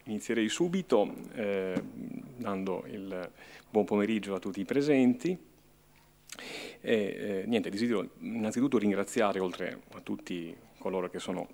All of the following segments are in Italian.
Inizierei subito dando il buon pomeriggio a tutti i presenti. Desidero innanzitutto ringraziare, oltre a tutti coloro che sono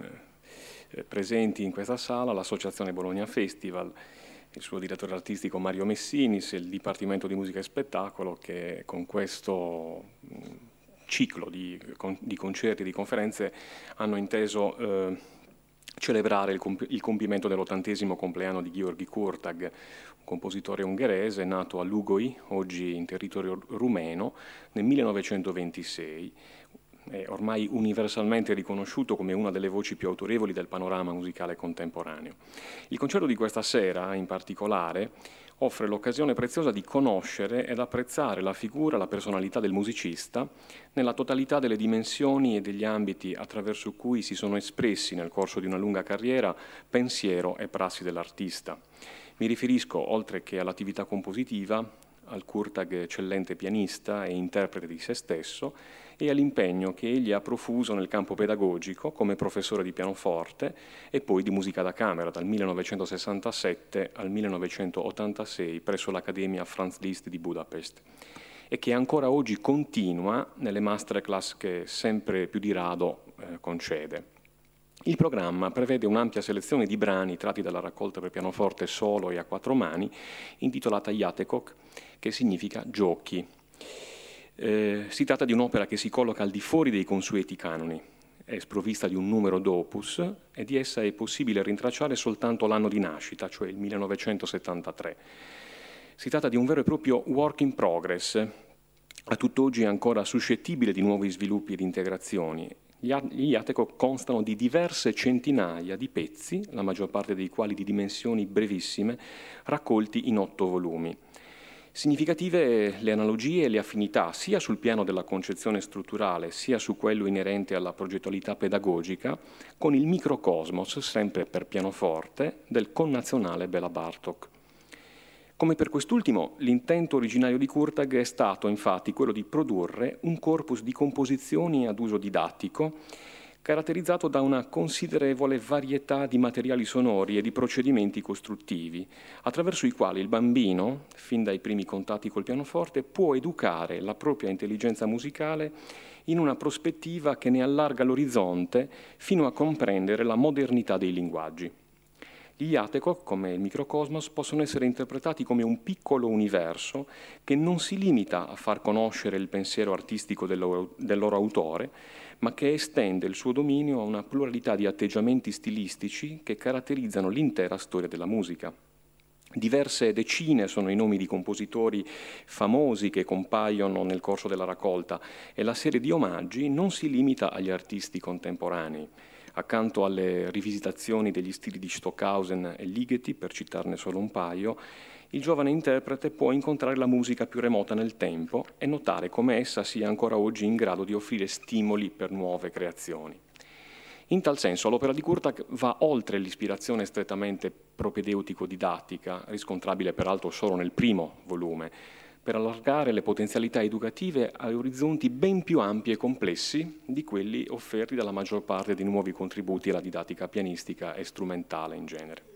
presenti in questa sala, l'Associazione Bologna Festival, il suo direttore artistico Mario Messinis e il Dipartimento di Musica e Spettacolo, che con questo ciclo di concerti e di conferenze hanno inteso celebrare il compimento dell'80° compleanno di György Kurtag, un compositore ungherese nato a Lugoj, oggi in territorio rumeno, nel 1926. È ormai universalmente riconosciuto come una delle voci più autorevoli del panorama musicale contemporaneo. Il concerto di questa sera, in particolare, offre l'occasione preziosa di conoscere ed apprezzare la figura e la personalità del musicista nella totalità delle dimensioni e degli ambiti attraverso cui si sono espressi nel corso di una lunga carriera pensiero e prassi dell'artista. Mi riferisco, oltre che all'attività compositiva, al Kurtag eccellente pianista e interprete di se stesso e all'impegno che egli ha profuso nel campo pedagogico come professore di pianoforte e poi di musica da camera dal 1967 al 1986 presso l'Accademia Franz Liszt di Budapest e che ancora oggi continua nelle masterclass che sempre più di rado concede. Il programma prevede un'ampia selezione di brani tratti dalla raccolta per pianoforte solo e a 4 mani, intitolata Játékok, che significa giochi. Si tratta di un'opera che si colloca al di fuori dei consueti canoni, è sprovvista di un numero d'opus e di essa è possibile rintracciare soltanto l'anno di nascita, cioè il 1973. Si tratta di un vero e proprio work in progress, a tutt'oggi ancora suscettibile di nuovi sviluppi ed integrazioni. Gli Játékok constano di diverse centinaia di pezzi, la maggior parte dei quali di dimensioni brevissime, raccolti in 8 volumi. Significative le analogie e le affinità sia sul piano della concezione strutturale sia su quello inerente alla progettualità pedagogica con il microcosmos, sempre per pianoforte, del connazionale Béla Bartók. Come per quest'ultimo, l'intento originario di Kurtag è stato infatti quello di produrre un corpus di composizioni ad uso didattico caratterizzato da una considerevole varietà di materiali sonori e di procedimenti costruttivi, attraverso i quali il bambino, fin dai primi contatti col pianoforte, può educare la propria intelligenza musicale in una prospettiva che ne allarga l'orizzonte fino a comprendere la modernità dei linguaggi. Gli Játékok, come il microcosmos, possono essere interpretati come un piccolo universo che non si limita a far conoscere il pensiero artistico del loro autore, ma che estende il suo dominio a una pluralità di atteggiamenti stilistici che caratterizzano l'intera storia della musica. Diverse decine sono i nomi di compositori famosi che compaiono nel corso della raccolta e la serie di omaggi non si limita agli artisti contemporanei. Accanto alle rivisitazioni degli stili di Stockhausen e Ligeti, per citarne solo un paio, il giovane interprete può incontrare la musica più remota nel tempo e notare come essa sia ancora oggi in grado di offrire stimoli per nuove creazioni. In tal senso l'opera di Kurtag va oltre l'ispirazione strettamente propedeutico-didattica, riscontrabile peraltro solo nel primo volume, per allargare le potenzialità educative a orizzonti ben più ampi e complessi di quelli offerti dalla maggior parte dei nuovi contributi alla didattica pianistica e strumentale in genere.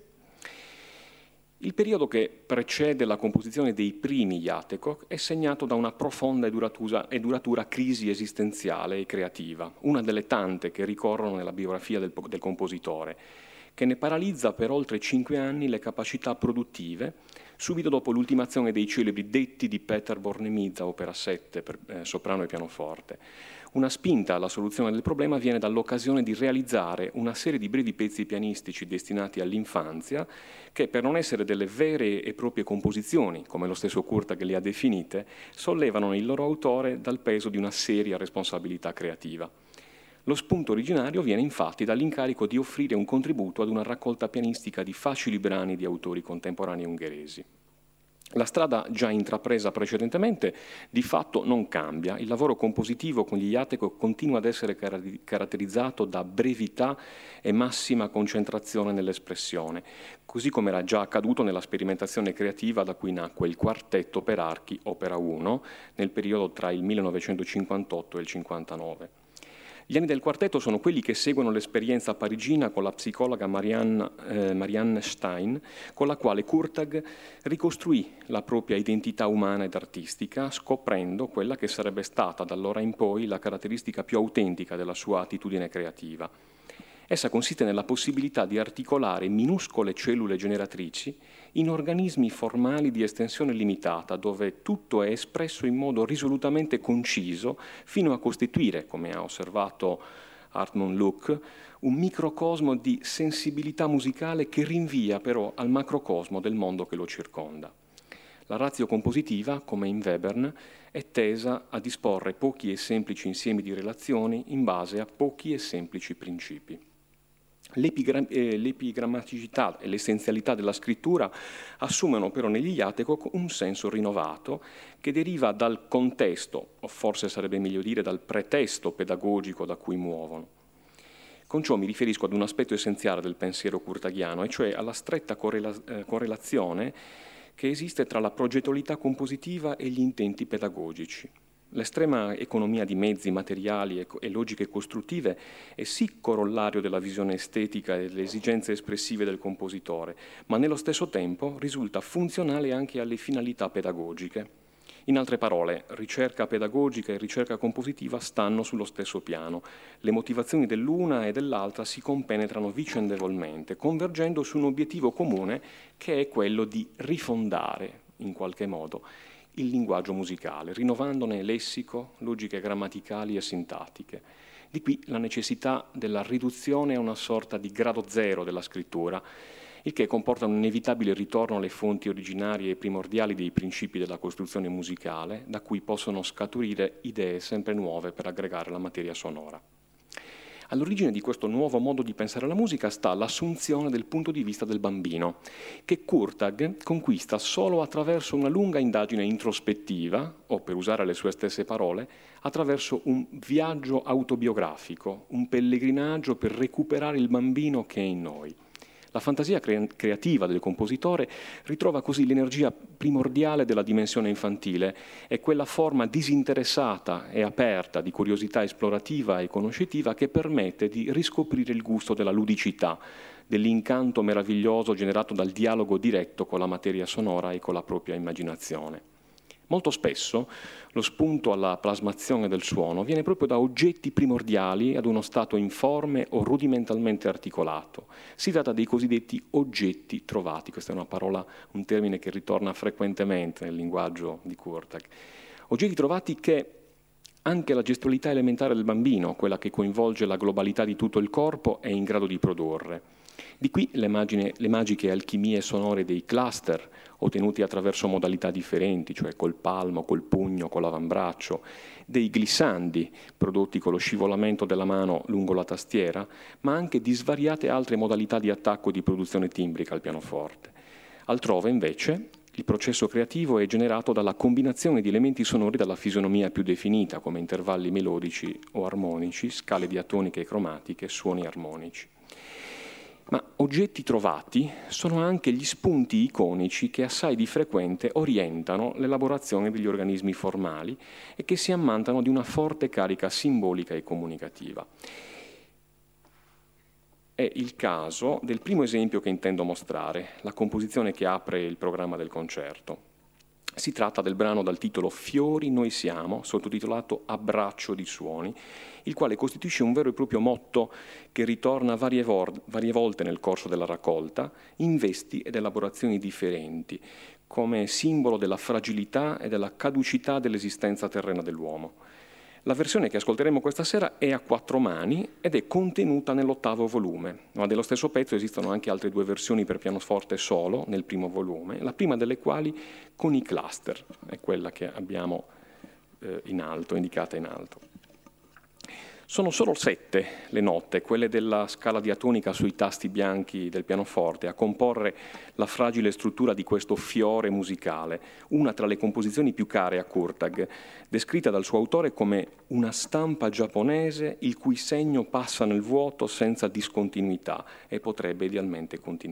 Il periodo che precede la composizione dei primi Játékok è segnato da una profonda e duratura crisi esistenziale e creativa, una delle tante che ricorrono nella biografia del compositore, che ne paralizza per oltre 5 anni le capacità produttive, subito dopo l'ultimazione dei celebri Detti di Peter Bornemisza, opera 7 per soprano e pianoforte. Una spinta alla soluzione del problema viene dall'occasione di realizzare una serie di brevi pezzi pianistici destinati all'infanzia che, per non essere delle vere e proprie composizioni, come lo stesso Kurtag le ha definite, sollevano il loro autore dal peso di una seria responsabilità creativa. Lo spunto originario viene infatti dall'incarico di offrire un contributo ad una raccolta pianistica di facili brani di autori contemporanei ungheresi. La strada già intrapresa precedentemente di fatto non cambia. Il lavoro compositivo con gli Játékok continua ad essere caratterizzato da brevità e massima concentrazione nell'espressione, così come era già accaduto nella sperimentazione creativa da cui nacque il quartetto per archi opera 1 nel periodo tra il 1958 e il 1959. Gli anni del quartetto sono quelli che seguono l'esperienza parigina con la psicologa Marianne Stein, con la quale Kurtag ricostruì la propria identità umana ed artistica, scoprendo quella che sarebbe stata da allora in poi la caratteristica più autentica della sua attitudine creativa. Essa consiste nella possibilità di articolare minuscole cellule generatrici in organismi formali di estensione limitata, dove tutto è espresso in modo risolutamente conciso, fino a costituire, come ha osservato Hartmut Luck, un microcosmo di sensibilità musicale che rinvia però al macrocosmo del mondo che lo circonda. La ratio compositiva, come in Webern, è tesa a disporre pochi e semplici insiemi di relazioni in base a pochi e semplici principi. L'epigrammaticità e l'essenzialità della scrittura assumono però negli Jatecock un senso rinnovato che deriva dal contesto, o forse sarebbe meglio dire dal pretesto pedagogico da cui muovono. Con ciò mi riferisco ad un aspetto essenziale del pensiero kurtagiano, e cioè alla stretta correlazione che esiste tra la progettualità compositiva e gli intenti pedagogici. L'estrema economia di mezzi materiali e logiche costruttive è sì corollario della visione estetica e delle esigenze espressive del compositore, ma nello stesso tempo risulta funzionale anche alle finalità pedagogiche. In altre parole, ricerca pedagogica e ricerca compositiva stanno sullo stesso piano. Le motivazioni dell'una e dell'altra si compenetrano vicendevolmente, convergendo su un obiettivo comune che è quello di rifondare, in qualche modo, il linguaggio musicale, rinnovandone lessico, logiche grammaticali e sintattiche. Di qui la necessità della riduzione a una sorta di grado zero della scrittura, il che comporta un inevitabile ritorno alle fonti originarie e primordiali dei principi della costruzione musicale, da cui possono scaturire idee sempre nuove per aggregare la materia sonora. All'origine di questo nuovo modo di pensare la musica sta l'assunzione del punto di vista del bambino, che Kurtag conquista solo attraverso una lunga indagine introspettiva, o per usare le sue stesse parole, attraverso un viaggio autobiografico, un pellegrinaggio per recuperare il bambino che è in noi. La fantasia creativa del compositore ritrova così l'energia primordiale della dimensione infantile e quella forma disinteressata e aperta di curiosità esplorativa e conoscitiva che permette di riscoprire il gusto della ludicità, dell'incanto meraviglioso generato dal dialogo diretto con la materia sonora e con la propria immaginazione. Molto spesso lo spunto alla plasmazione del suono viene proprio da oggetti primordiali ad uno stato informe o rudimentalmente articolato. Si tratta dei cosiddetti oggetti trovati. Questa è una parola, un termine che ritorna frequentemente nel linguaggio di Kurtag. Oggetti trovati che anche la gestualità elementare del bambino, quella che coinvolge la globalità di tutto il corpo, è in grado di produrre. Di qui le magiche alchimie sonore dei cluster, ottenuti attraverso modalità differenti, cioè col palmo, col pugno, con l'avambraccio, dei glissandi, prodotti con lo scivolamento della mano lungo la tastiera, ma anche di svariate altre modalità di attacco e di produzione timbrica al pianoforte. Altrove, invece, il processo creativo è generato dalla combinazione di elementi sonori dalla fisionomia più definita, come intervalli melodici o armonici, scale diatoniche e cromatiche, suoni armonici. Ma oggetti trovati sono anche gli spunti iconici che assai di frequente orientano l'elaborazione degli organismi formali e che si ammantano di una forte carica simbolica e comunicativa. È il caso del primo esempio che intendo mostrare, la composizione che apre il programma del concerto. Si tratta del brano dal titolo Fiori noi siamo, sottotitolato Abbraccio di suoni, il quale costituisce un vero e proprio motto che ritorna varie volte nel corso della raccolta, in vesti ed elaborazioni differenti, come simbolo della fragilità e della caducità dell'esistenza terrena dell'uomo. La versione che ascolteremo questa sera è a 4 mani ed è contenuta nell'8° volume, ma dello stesso pezzo esistono anche altre 2 versioni per pianoforte solo nel primo volume, la prima delle quali con i cluster, è quella che abbiamo in alto, indicata in alto. Sono solo 7 le note, quelle della scala diatonica sui tasti bianchi del pianoforte, a comporre la fragile struttura di questo fiore musicale, una tra le composizioni più care a Kurtag, descritta dal suo autore come una stampa giapponese il cui segno passa nel vuoto senza discontinuità e potrebbe idealmente continuare.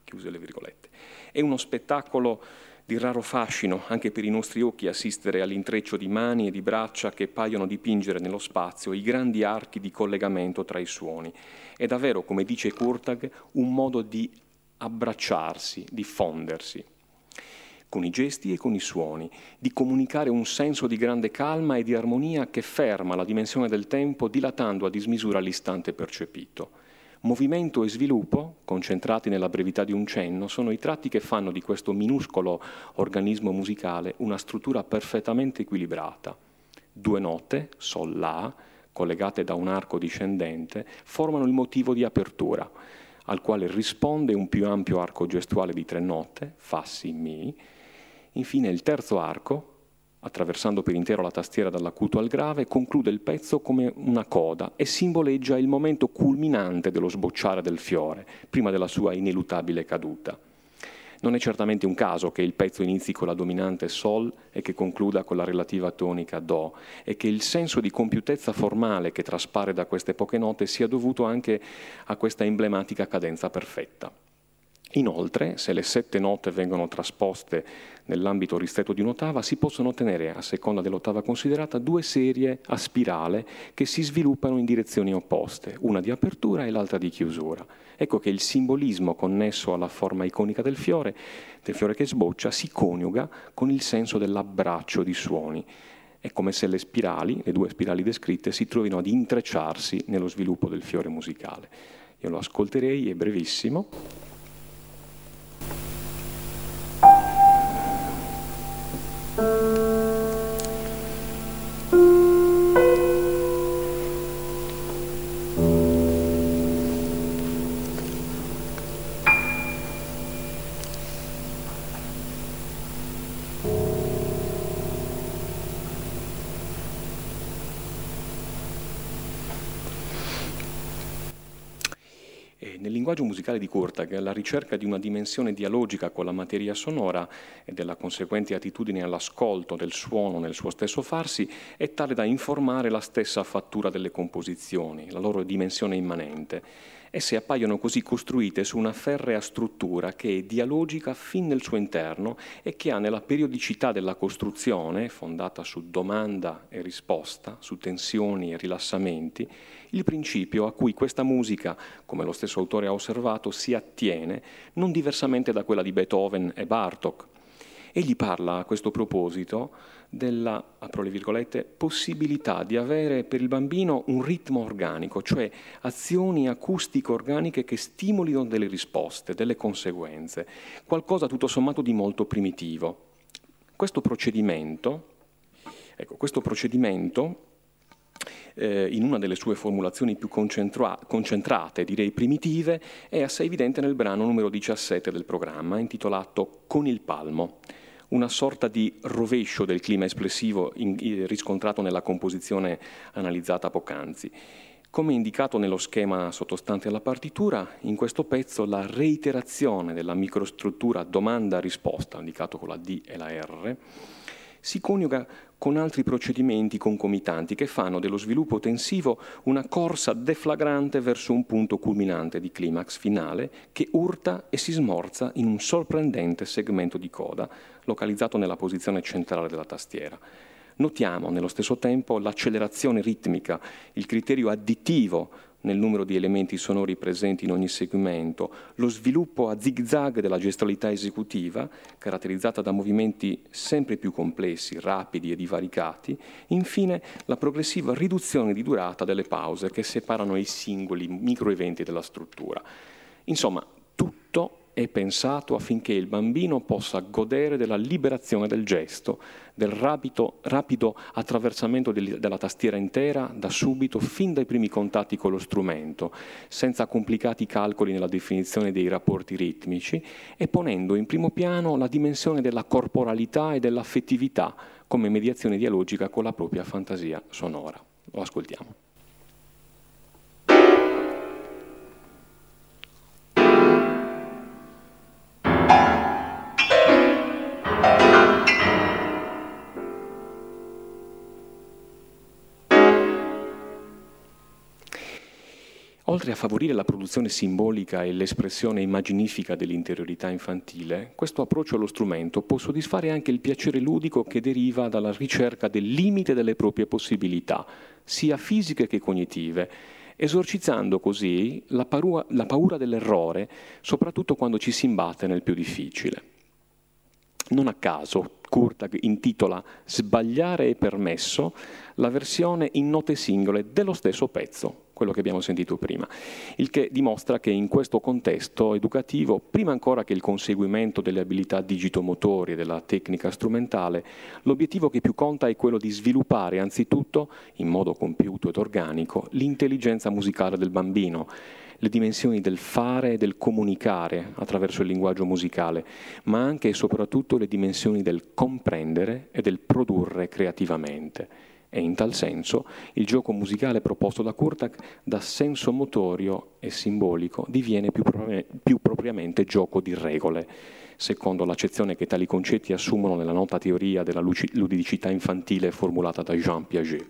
chiuse le virgolette. È uno spettacolo di raro fascino anche per i nostri occhi assistere all'intreccio di mani e di braccia che paiono dipingere nello spazio i grandi archi di collegamento tra i suoni. È davvero, come dice Kurtag, un modo di abbracciarsi, di fondersi con i gesti e con i suoni, di comunicare un senso di grande calma e di armonia che ferma la dimensione del tempo dilatando a dismisura l'istante percepito. Movimento e sviluppo, concentrati nella brevità di un cenno, sono i tratti che fanno di questo minuscolo organismo musicale una struttura perfettamente equilibrata. 2 note, Sol La, collegate da un arco discendente, formano il motivo di apertura, al quale risponde un più ampio arco gestuale di 3 note, Fa, Si, Mi. Infine il terzo arco, attraversando per intero la tastiera dall'acuto al grave, conclude il pezzo come una coda e simboleggia il momento culminante dello sbocciare del fiore, prima della sua inelutabile caduta. Non è certamente un caso che il pezzo inizi con la dominante Sol e che concluda con la relativa tonica Do, e che il senso di compiutezza formale che traspare da queste poche note sia dovuto anche a questa emblematica cadenza perfetta. Inoltre, se le 7 note vengono trasposte nell'ambito ristretto di un'ottava, si possono ottenere, a seconda dell'ottava considerata, 2 serie a spirale che si sviluppano in direzioni opposte, una di apertura e l'altra di chiusura. Ecco che il simbolismo connesso alla forma iconica del fiore che sboccia, si coniuga con il senso dell'abbraccio di suoni. È come se le 2 spirali descritte, si trovino ad intrecciarsi nello sviluppo del fiore musicale. Io lo ascolterei, è brevissimo. Nel linguaggio musicale di Kurtag, la ricerca di una dimensione dialogica con la materia sonora e della conseguente attitudine all'ascolto del suono nel suo stesso farsi è tale da informare la stessa fattura delle composizioni, la loro dimensione immanente. Esse appaiono così costruite su una ferrea struttura che è dialogica fin nel suo interno e che ha nella periodicità della costruzione, fondata su domanda e risposta, su tensioni e rilassamenti, il principio a cui questa musica, come lo stesso autore ha osservato, si attiene, non diversamente da quella di Beethoven e Bartók. Egli parla a questo proposito della, apro le virgolette, possibilità di avere per il bambino un ritmo organico, cioè azioni acustiche organiche che stimolino delle risposte, delle conseguenze, qualcosa tutto sommato di molto primitivo. Questo procedimento in una delle sue formulazioni più concentrate, direi primitive, è assai evidente nel brano numero 17 del programma, intitolato Con il palmo, una sorta di rovescio del clima espressivo riscontrato nella composizione analizzata poc'anzi. Come indicato nello schema sottostante alla partitura, in questo pezzo la reiterazione della microstruttura domanda-risposta, indicato con la D e la R, si coniuga con altri procedimenti concomitanti che fanno dello sviluppo tensivo una corsa deflagrante verso un punto culminante di climax finale che urta e si smorza in un sorprendente segmento di coda localizzato nella posizione centrale della tastiera. Notiamo nello stesso tempo l'accelerazione ritmica, il criterio additivo nel numero di elementi sonori presenti in ogni segmento, lo sviluppo a zig-zag della gestualità esecutiva, caratterizzata da movimenti sempre più complessi, rapidi e divaricati, infine la progressiva riduzione di durata delle pause che separano i singoli microeventi della struttura. Insomma, tutto è pensato affinché il bambino possa godere della liberazione del gesto, del rapido attraversamento della tastiera intera da subito, fin dai primi contatti con lo strumento, senza complicati calcoli nella definizione dei rapporti ritmici e ponendo in primo piano la dimensione della corporalità e dell'affettività come mediazione dialogica con la propria fantasia sonora. Lo ascoltiamo. Oltre a favorire la produzione simbolica e l'espressione immaginifica dell'interiorità infantile, questo approccio allo strumento può soddisfare anche il piacere ludico che deriva dalla ricerca del limite delle proprie possibilità, sia fisiche che cognitive, esorcizzando così la paura dell'errore, soprattutto quando ci si imbatte nel più difficile. Non a caso Kurtag intitola "Sbagliare è permesso" la versione in note singole dello stesso pezzo, quello che abbiamo sentito prima, il che dimostra che in questo contesto educativo, prima ancora che il conseguimento delle abilità digitomotorie e della tecnica strumentale, l'obiettivo che più conta è quello di sviluppare anzitutto, in modo compiuto ed organico, l'intelligenza musicale del bambino, le dimensioni del fare e del comunicare attraverso il linguaggio musicale, ma anche e soprattutto le dimensioni del comprendere e del produrre creativamente. E in tal senso il gioco musicale proposto da Kurtag, da senso motorio e simbolico, diviene più propriamente gioco di regole, secondo l'accezione che tali concetti assumono nella nota teoria della ludicità infantile formulata da Jean Piaget.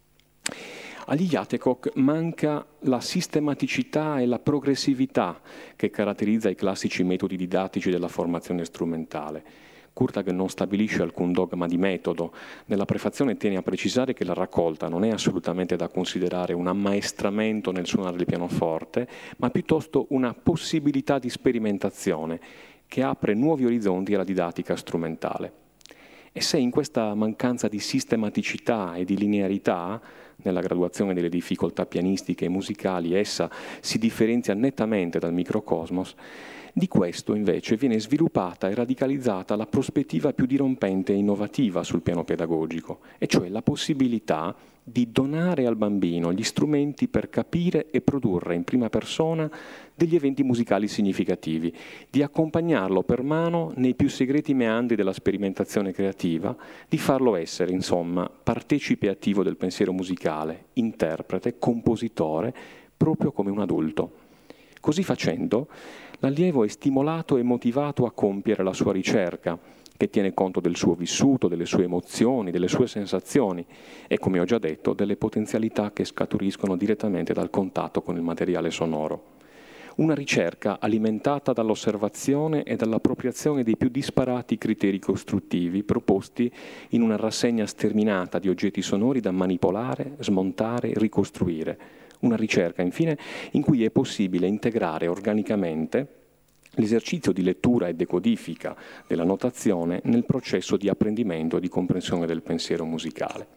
Agli Játékok manca la sistematicità e la progressività che caratterizza i classici metodi didattici della formazione strumentale. Kurtag non stabilisce alcun dogma di metodo. Nella prefazione tiene a precisare che la raccolta non è assolutamente da considerare un ammaestramento nel suonare il pianoforte, ma piuttosto una possibilità di sperimentazione che apre nuovi orizzonti alla didattica strumentale. E se in questa mancanza di sistematicità e di linearità nella graduazione delle difficoltà pianistiche e musicali essa si differenzia nettamente dal microcosmos, di questo invece viene sviluppata e radicalizzata la prospettiva più dirompente e innovativa sul piano pedagogico, e cioè la possibilità di donare al bambino gli strumenti per capire e produrre in prima persona degli eventi musicali significativi, di accompagnarlo per mano nei più segreti meandri della sperimentazione creativa, di farlo essere, insomma, partecipe attivo del pensiero musicale, interprete, compositore, proprio come un adulto. Così facendo, l'allievo è stimolato e motivato a compiere la sua ricerca, che tiene conto del suo vissuto, delle sue emozioni, delle sue sensazioni e, come ho già detto, delle potenzialità che scaturiscono direttamente dal contatto con il materiale sonoro. Una ricerca alimentata dall'osservazione e dall'appropriazione dei più disparati criteri costruttivi proposti in una rassegna sterminata di oggetti sonori da manipolare, smontare, ricostruire. Una ricerca, infine, in cui è possibile integrare organicamente l'esercizio di lettura e decodifica della notazione nel processo di apprendimento e di comprensione del pensiero musicale.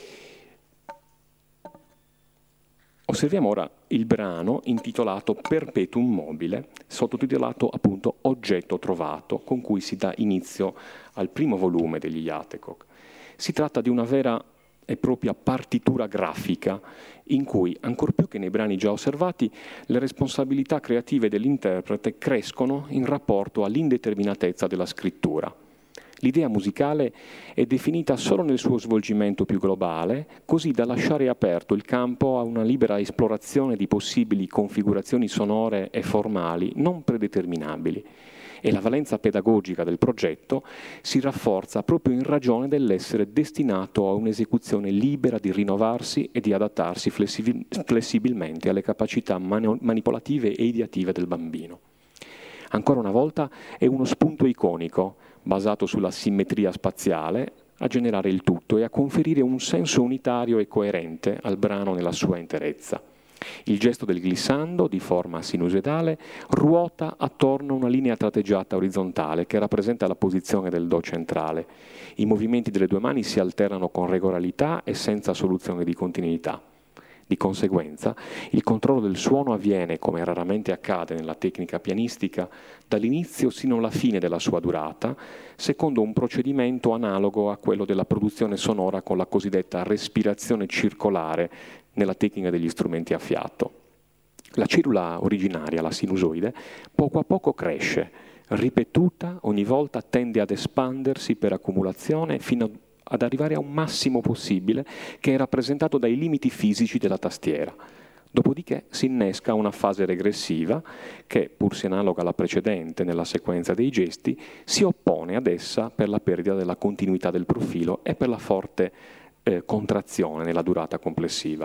Osserviamo ora il brano intitolato Perpetuum mobile, sottotitolato appunto Oggetto trovato, con cui si dà inizio al primo volume degli Játékok. Si tratta di una vera e propria partitura grafica in cui, ancor più che nei brani già osservati, le responsabilità creative dell'interprete crescono in rapporto all'indeterminatezza della scrittura. L'idea musicale è definita solo nel suo svolgimento più globale, così da lasciare aperto il campo a una libera esplorazione di possibili configurazioni sonore e formali non predeterminabili. E la valenza pedagogica del progetto si rafforza proprio in ragione dell'essere destinato a un'esecuzione libera di rinnovarsi e di adattarsi flessibilmente alle capacità manipolative e ideative del bambino. Ancora una volta è uno spunto iconico, basato sulla simmetria spaziale, a generare il tutto e a conferire un senso unitario e coerente al brano nella sua interezza. Il gesto del glissando, di forma sinusoidale, ruota attorno a una linea tratteggiata orizzontale che rappresenta la posizione del Do centrale. I movimenti delle due mani si alternano con regolarità e senza soluzione di continuità. Di conseguenza, il controllo del suono avviene, come raramente accade nella tecnica pianistica, dall'inizio sino alla fine della sua durata, secondo un procedimento analogo a quello della produzione sonora con la cosiddetta respirazione circolare nella tecnica degli strumenti a fiato. La cellula originaria, la sinusoide, poco a poco cresce, ripetuta, ogni volta tende ad espandersi per accumulazione fino ad arrivare a un massimo possibile che è rappresentato dai limiti fisici della tastiera. Dopodiché si innesca una fase regressiva che, pur se analoga alla precedente nella sequenza dei gesti, si oppone ad essa per la perdita della continuità del profilo e per la forte contrazione nella durata complessiva.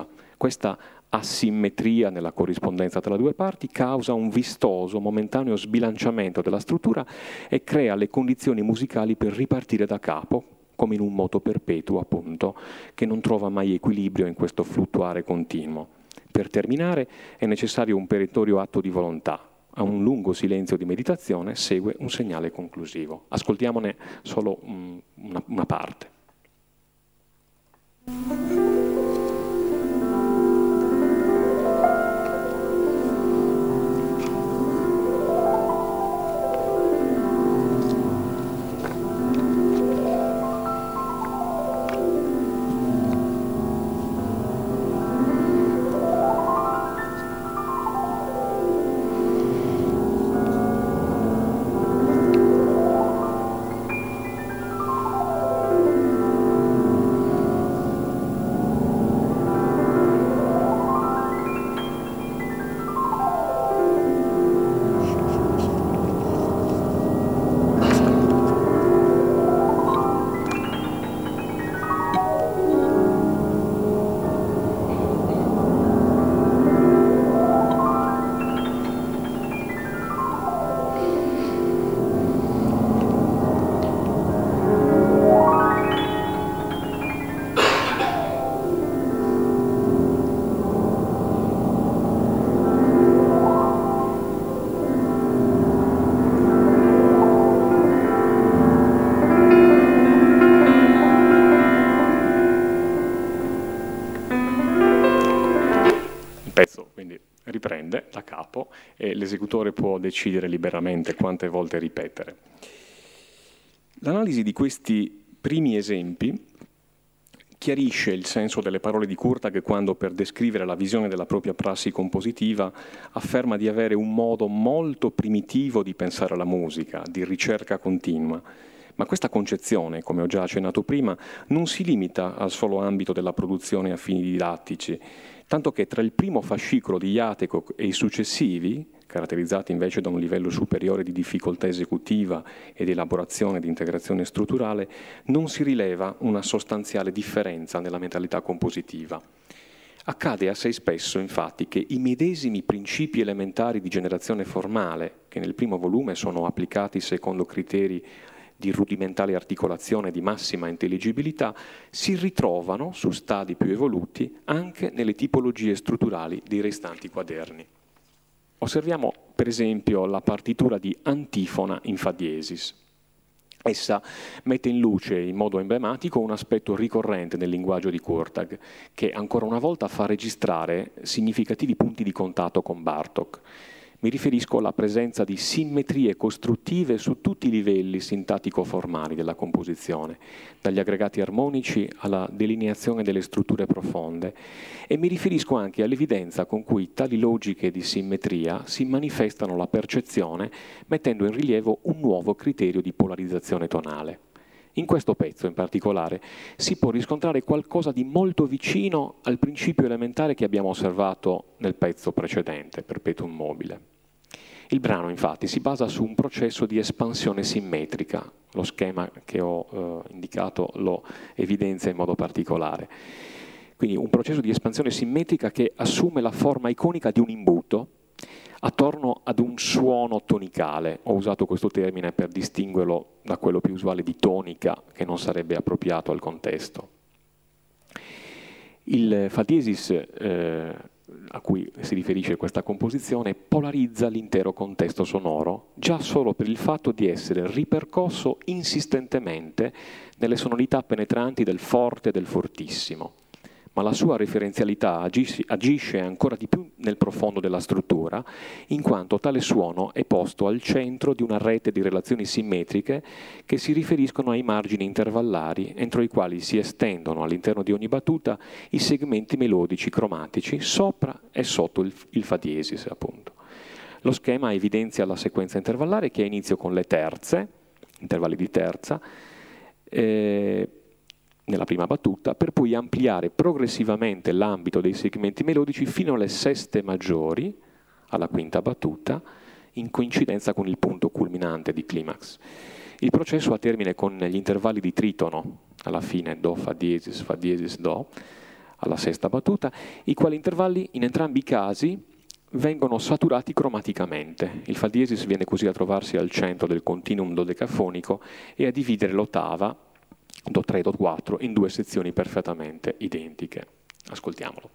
Questa asimmetria nella corrispondenza tra le due parti causa un vistoso, momentaneo sbilanciamento della struttura e crea le condizioni musicali per ripartire da capo, come in un moto perpetuo, appunto, che non trova mai equilibrio in questo fluttuare continuo. Per terminare è necessario un perentorio atto di volontà. A un lungo silenzio di meditazione segue un segnale conclusivo. Ascoltiamone solo una parte. Pezzo quindi riprende da capo e l'esecutore può decidere liberamente quante volte ripetere. L'analisi di questi primi esempi chiarisce il senso delle parole di Kurtag quando, per descrivere la visione della propria prassi compositiva, afferma di avere un modo molto primitivo di pensare alla musica, di ricerca continua. Ma questa concezione, come ho già accennato prima, non si limita al solo ambito della produzione a fini didattici, tanto che tra il primo fascicolo di Jatekov e i successivi, caratterizzati invece da un livello superiore di difficoltà esecutiva e di elaborazione di integrazione strutturale, non si rileva una sostanziale differenza nella mentalità compositiva. Accade assai spesso, infatti, che i medesimi principi elementari di generazione formale, che nel primo volume sono applicati secondo criteri di rudimentale articolazione e di massima intelligibilità, si ritrovano su stadi più evoluti anche nelle tipologie strutturali dei restanti quaderni. Osserviamo per esempio la partitura di Antifona in Fa diesis. Essa mette in luce in modo emblematico un aspetto ricorrente nel linguaggio di Kurtag, che ancora una volta fa registrare significativi punti di contatto con Bartók. Mi riferisco alla presenza di simmetrie costruttive su tutti i livelli sintattico-formali della composizione, dagli aggregati armonici alla delineazione delle strutture profonde, e mi riferisco anche all'evidenza con cui tali logiche di simmetria si manifestano alla percezione, mettendo in rilievo un nuovo criterio di polarizzazione tonale. In questo pezzo, in particolare, si può riscontrare qualcosa di molto vicino al principio elementare che abbiamo osservato nel pezzo precedente, Perpetuum mobile. Il brano, infatti, si basa su un processo di espansione simmetrica. Lo schema che ho indicato lo evidenzia in modo particolare. Quindi un processo di espansione simmetrica che assume la forma iconica di un imbuto attorno ad un suono tonicale. Ho usato questo termine per distinguerlo da quello più usuale di tonica, che non sarebbe appropriato al contesto. Il Fa diesis a cui si riferisce questa composizione polarizza l'intero contesto sonoro già solo per il fatto di essere ripercosso insistentemente nelle sonorità penetranti del forte e del fortissimo. Ma la sua referenzialità agisce ancora di più nel profondo della struttura, in quanto tale suono è posto al centro di una rete di relazioni simmetriche che si riferiscono ai margini intervallari entro i quali si estendono all'interno di ogni battuta i segmenti melodici cromatici sopra e sotto il Fa diesis, appunto. Lo schema evidenzia la sequenza intervallare che ha inizio con le terze, intervalli di terza, nella prima battuta, per poi ampliare progressivamente l'ambito dei segmenti melodici fino alle seste maggiori, alla quinta battuta, in coincidenza con il punto culminante di climax. Il processo ha termine con gli intervalli di tritono, alla fine Do, Fa diesis, Do, alla sesta battuta, i quali intervalli in entrambi i casi vengono saturati cromaticamente. Il fa diesis viene così a trovarsi al centro del continuum dodecafonico e a dividere l'ottava Do3 e Do4 in due sezioni perfettamente identiche. Ascoltiamolo.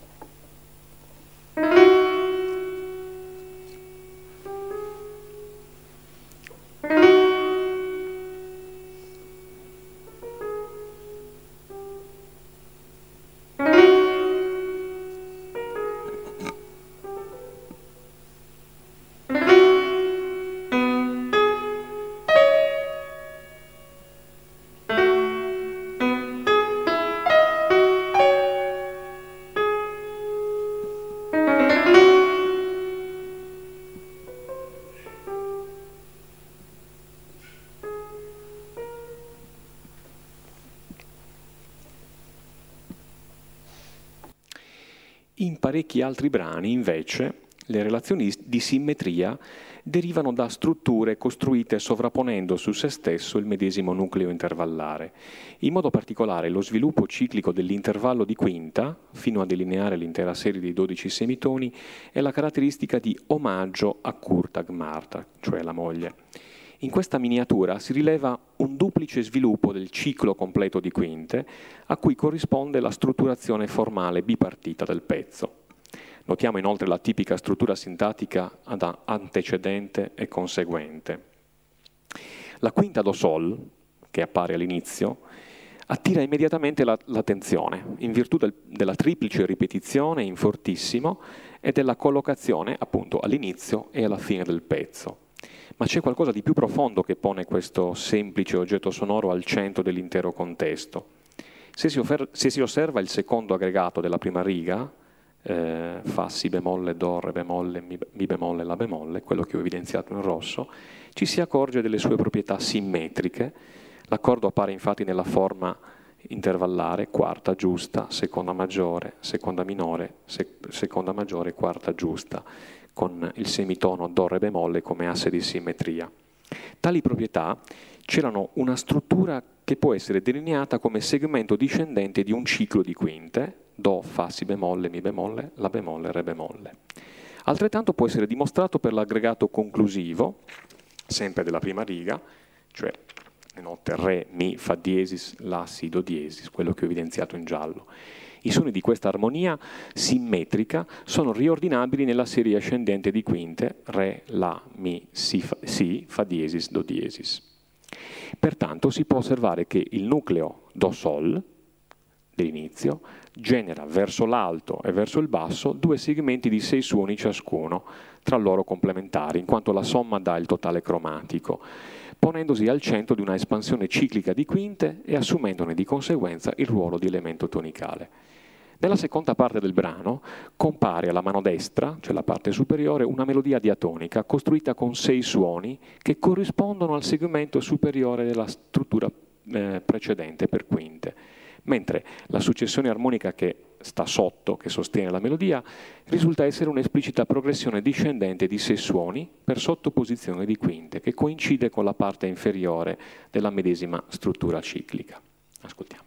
In parecchi altri brani, invece, le relazioni di simmetria derivano da strutture costruite sovrapponendo su se stesso il medesimo nucleo intervallare. In modo particolare, lo sviluppo ciclico dell'intervallo di quinta, fino a delineare l'intera serie di 12 semitoni, è la caratteristica di omaggio a Kurtag Marta, cioè la moglie. In questa miniatura si rileva un duplice sviluppo del ciclo completo di quinte, a cui corrisponde la strutturazione formale bipartita del pezzo. Notiamo inoltre la tipica struttura sintattica ad antecedente e conseguente. La quinta do sol, che appare all'inizio, attira immediatamente l'attenzione, in virtù della triplice ripetizione in fortissimo e della collocazione appunto all'inizio e alla fine del pezzo. Ma c'è qualcosa di più profondo che pone questo semplice oggetto sonoro al centro dell'intero contesto. Se si osserva il secondo aggregato della prima riga, Fa, Si bemolle, Do, Re bemolle, Mi bemolle, La bemolle, quello che ho evidenziato in rosso, ci si accorge delle sue proprietà simmetriche. L'accordo appare infatti nella forma intervallare, quarta giusta, seconda maggiore, seconda minore, seconda maggiore, quarta giusta, con il semitono Do, Re bemolle come asse di simmetria. Tali proprietà celano una struttura che può essere delineata come segmento discendente di un ciclo di quinte, Do, Fa, Si bemolle, Mi bemolle, La bemolle, Re bemolle. Altrettanto può essere dimostrato per l'aggregato conclusivo, sempre della prima riga, cioè le note Re, Mi, Fa diesis, La, Si, Do diesis, quello che ho evidenziato in giallo. I suoni di questa armonia simmetrica sono riordinabili nella serie ascendente di quinte Re, La, Mi, Si, Fa diesis, Do diesis. Pertanto si può osservare che il nucleo Do Sol dell'inizio genera verso l'alto e verso il basso due segmenti di 6 suoni ciascuno, tra loro complementari, in quanto la somma dà il totale cromatico, ponendosi al centro di una espansione ciclica di quinte e assumendone di conseguenza il ruolo di elemento tonicale. Nella seconda parte del brano compare alla mano destra, cioè la parte superiore, una melodia diatonica costruita con 6 suoni che corrispondono al segmento superiore della struttura precedente per quinte, mentre la successione armonica che sta sotto, che sostiene la melodia, risulta essere un'esplicita progressione discendente di 6 suoni per sottoposizione di quinte, che coincide con la parte inferiore della medesima struttura ciclica. Ascoltiamo.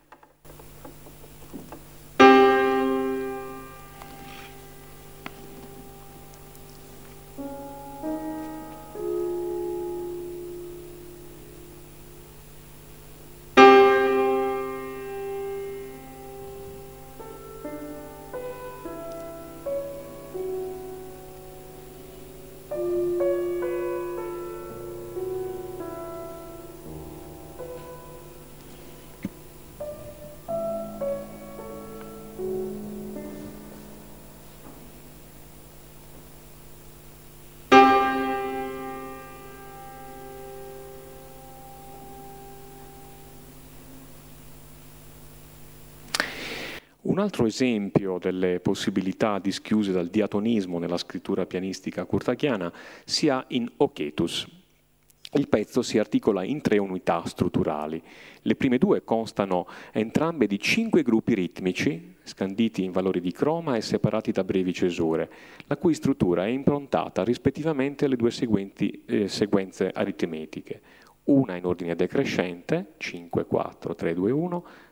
Un altro esempio delle possibilità dischiuse dal diatonismo nella scrittura pianistica kurtagiana si ha in Oketus. Il pezzo si articola in 3 unità strutturali. Le prime 2 constano entrambe di 5 gruppi ritmici, scanditi in valori di croma e separati da brevi cesure, la cui struttura è improntata rispettivamente alle 2 seguenti sequenze aritmetiche, una in ordine decrescente, 5, 4, 3, 2, 1,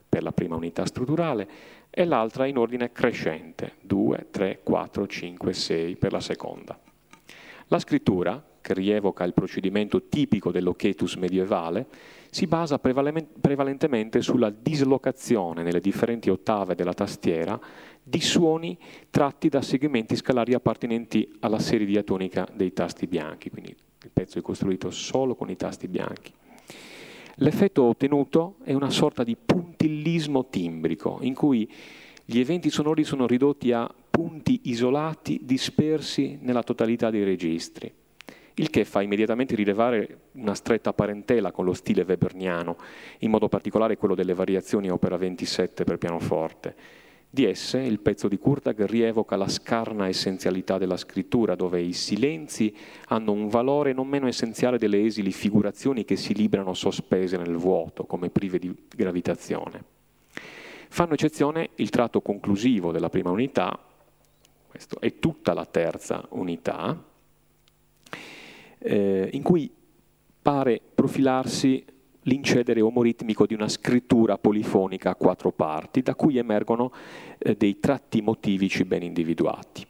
per la prima unità strutturale e l'altra in ordine crescente, 2, 3, 4, 5, 6 per la seconda. La scrittura, che rievoca il procedimento tipico dell'ochetus medievale, si basa prevalentemente sulla dislocazione nelle differenti ottave della tastiera di suoni tratti da segmenti scalari appartenenti alla serie diatonica dei tasti bianchi, quindi il pezzo è costruito solo con i tasti bianchi. L'effetto ottenuto è una sorta di puntillismo timbrico, in cui gli eventi sonori sono ridotti a punti isolati dispersi nella totalità dei registri, il che fa immediatamente rilevare una stretta parentela con lo stile weberniano, in modo particolare quello delle variazioni opera 27 per pianoforte. Di esse, il pezzo di Kurtag rievoca la scarna essenzialità della scrittura, dove i silenzi hanno un valore non meno essenziale delle esili figurazioni che si librano sospese nel vuoto, come prive di gravitazione. Fanno eccezione il tratto conclusivo della prima unità, questo è tutta la terza unità, in cui pare profilarsi l'incedere omoritmico di una scrittura polifonica a 4 parti, da cui emergono dei tratti motivici ben individuati.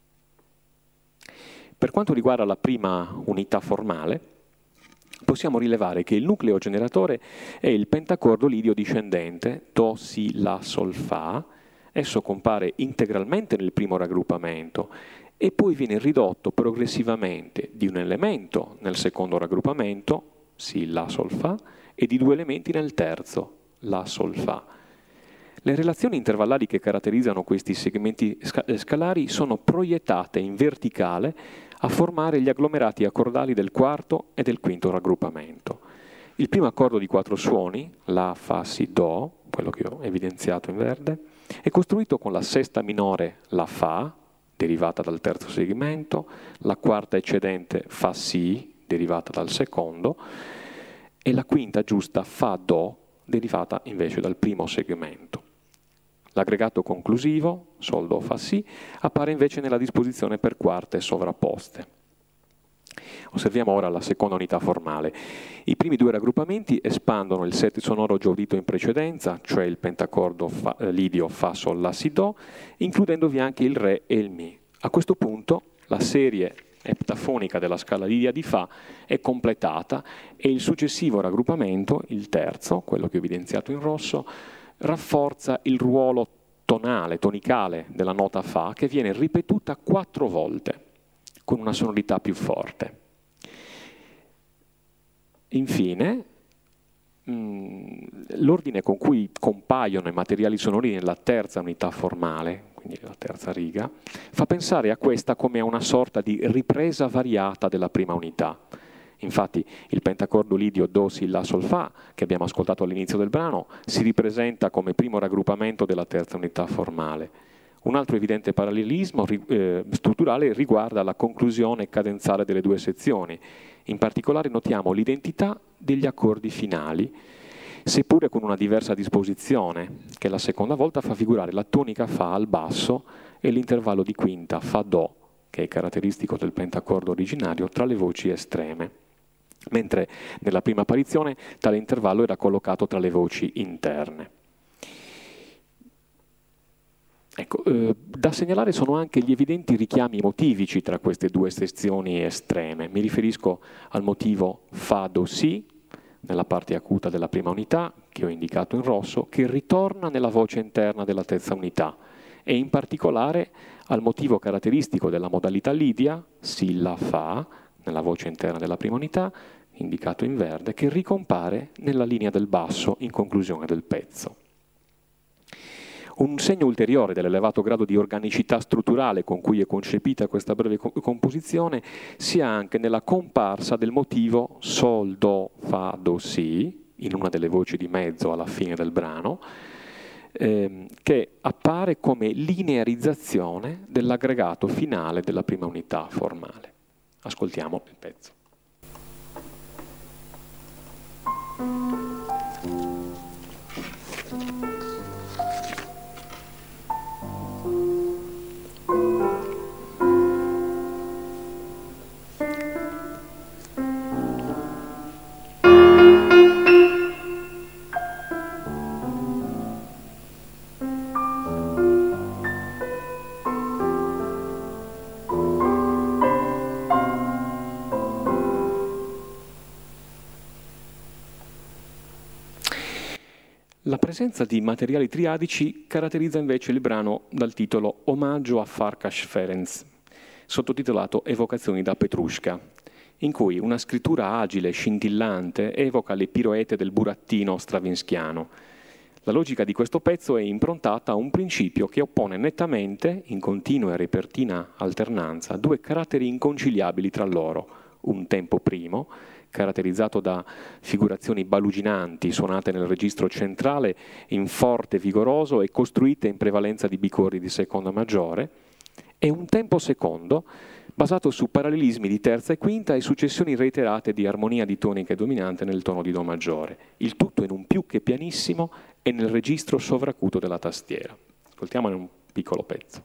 Per quanto riguarda la prima unità formale, possiamo rilevare che il nucleo generatore è il pentacordo lidio discendente, Do, Si, La, Sol, Fa. Esso compare integralmente nel primo raggruppamento e poi viene ridotto progressivamente di un elemento nel secondo raggruppamento, Si, La, Sol, Fa, e di 2 elementi nel terzo, La, Sol, Fa. Le relazioni intervallari che caratterizzano questi segmenti scalari sono proiettate in verticale a formare gli agglomerati accordali del quarto e del quinto raggruppamento. Il primo accordo di 4 suoni, La, Fa, Si, Do, quello che ho evidenziato in verde, è costruito con la sesta minore, La, Fa, derivata dal terzo segmento, la quarta eccedente, Fa, Si, derivata dal secondo, e la quinta giusta, Fa, Do, derivata invece dal primo segmento. L'aggregato conclusivo, Sol, Do, Fa, Si, appare invece nella disposizione per quarte sovrapposte. Osserviamo ora la seconda unità formale. I primi 2 raggruppamenti espandono il set sonoro già udito in precedenza, cioè il pentacordo lidio Fa, Sol, La, Si, Do, includendovi anche il Re e il Mi. A questo punto la serie eptafonica della scala lidia di Fa è completata e il successivo raggruppamento, il terzo, quello che ho evidenziato in rosso, rafforza il ruolo tonale, tonicale della nota Fa, che viene ripetuta 4 volte con una sonorità più forte. Infine, l'ordine con cui compaiono i materiali sonori nella terza unità formale, quindi la terza riga, fa pensare a questa come a una sorta di ripresa variata della prima unità. Infatti il pentacordo lidio Do, Si, La, Sol, Fa, che abbiamo ascoltato all'inizio del brano, si ripresenta come primo raggruppamento della terza unità formale. Un altro evidente parallelismo strutturale riguarda la conclusione cadenzale delle 2 sezioni. In particolare notiamo l'identità degli accordi finali, seppure con una diversa disposizione, che la seconda volta fa figurare la tonica Fa al basso e l'intervallo di quinta Fa-Do, che è caratteristico del pentacordo originario, tra le voci estreme, mentre nella prima apparizione tale intervallo era collocato tra le voci interne. Ecco, da segnalare sono anche gli evidenti richiami motivici tra queste 2 sezioni estreme. Mi riferisco al motivo Fa-Do-Si, nella parte acuta della prima unità, che ho indicato in rosso, che ritorna nella voce interna della terza unità, e in particolare al motivo caratteristico della modalità lidia, Si, La, Fa, nella voce interna della prima unità, indicato in verde, che ricompare nella linea del basso in conclusione del pezzo. Un segno ulteriore dell'elevato grado di organicità strutturale con cui è concepita questa breve composizione si ha anche nella comparsa del motivo Sol, Do, Fa, Do, Si, in una delle voci di mezzo alla fine del brano, che appare come linearizzazione dell'aggregato finale della prima unità formale. Ascoltiamo il pezzo. La presenza di materiali triadici caratterizza invece il brano dal titolo Omaggio a Farkas Ferenc, sottotitolato Evocazioni da Petrushka, in cui una scrittura agile e scintillante evoca le piroette del burattino stravinskiano. La logica di questo pezzo è improntata a un principio che oppone nettamente, in continua e repentina alternanza, due caratteri inconciliabili tra loro, un tempo primo, caratterizzato da figurazioni baluginanti suonate nel registro centrale in forte vigoroso e costruite in prevalenza di bicordi di seconda maggiore, e un tempo secondo basato su parallelismi di terza e quinta e successioni reiterate di armonia di tonica e dominante nel tono di do maggiore, il tutto in un più che pianissimo e nel registro sovracuto della tastiera. Ascoltiamone un piccolo pezzo.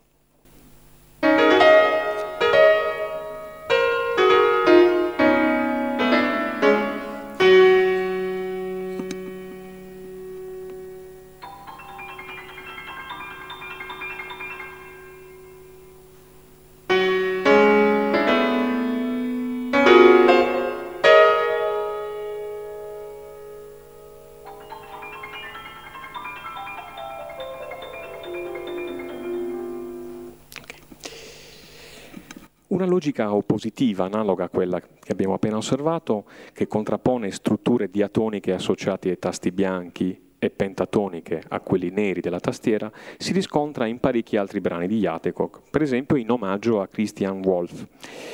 Una logica oppositiva, analoga a quella che abbiamo appena osservato, che contrappone strutture diatoniche associate ai tasti bianchi e pentatoniche a quelli neri della tastiera, si riscontra in parecchi altri brani di Játékok, per esempio in omaggio a Christian Wolff.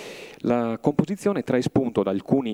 La composizione trae spunto da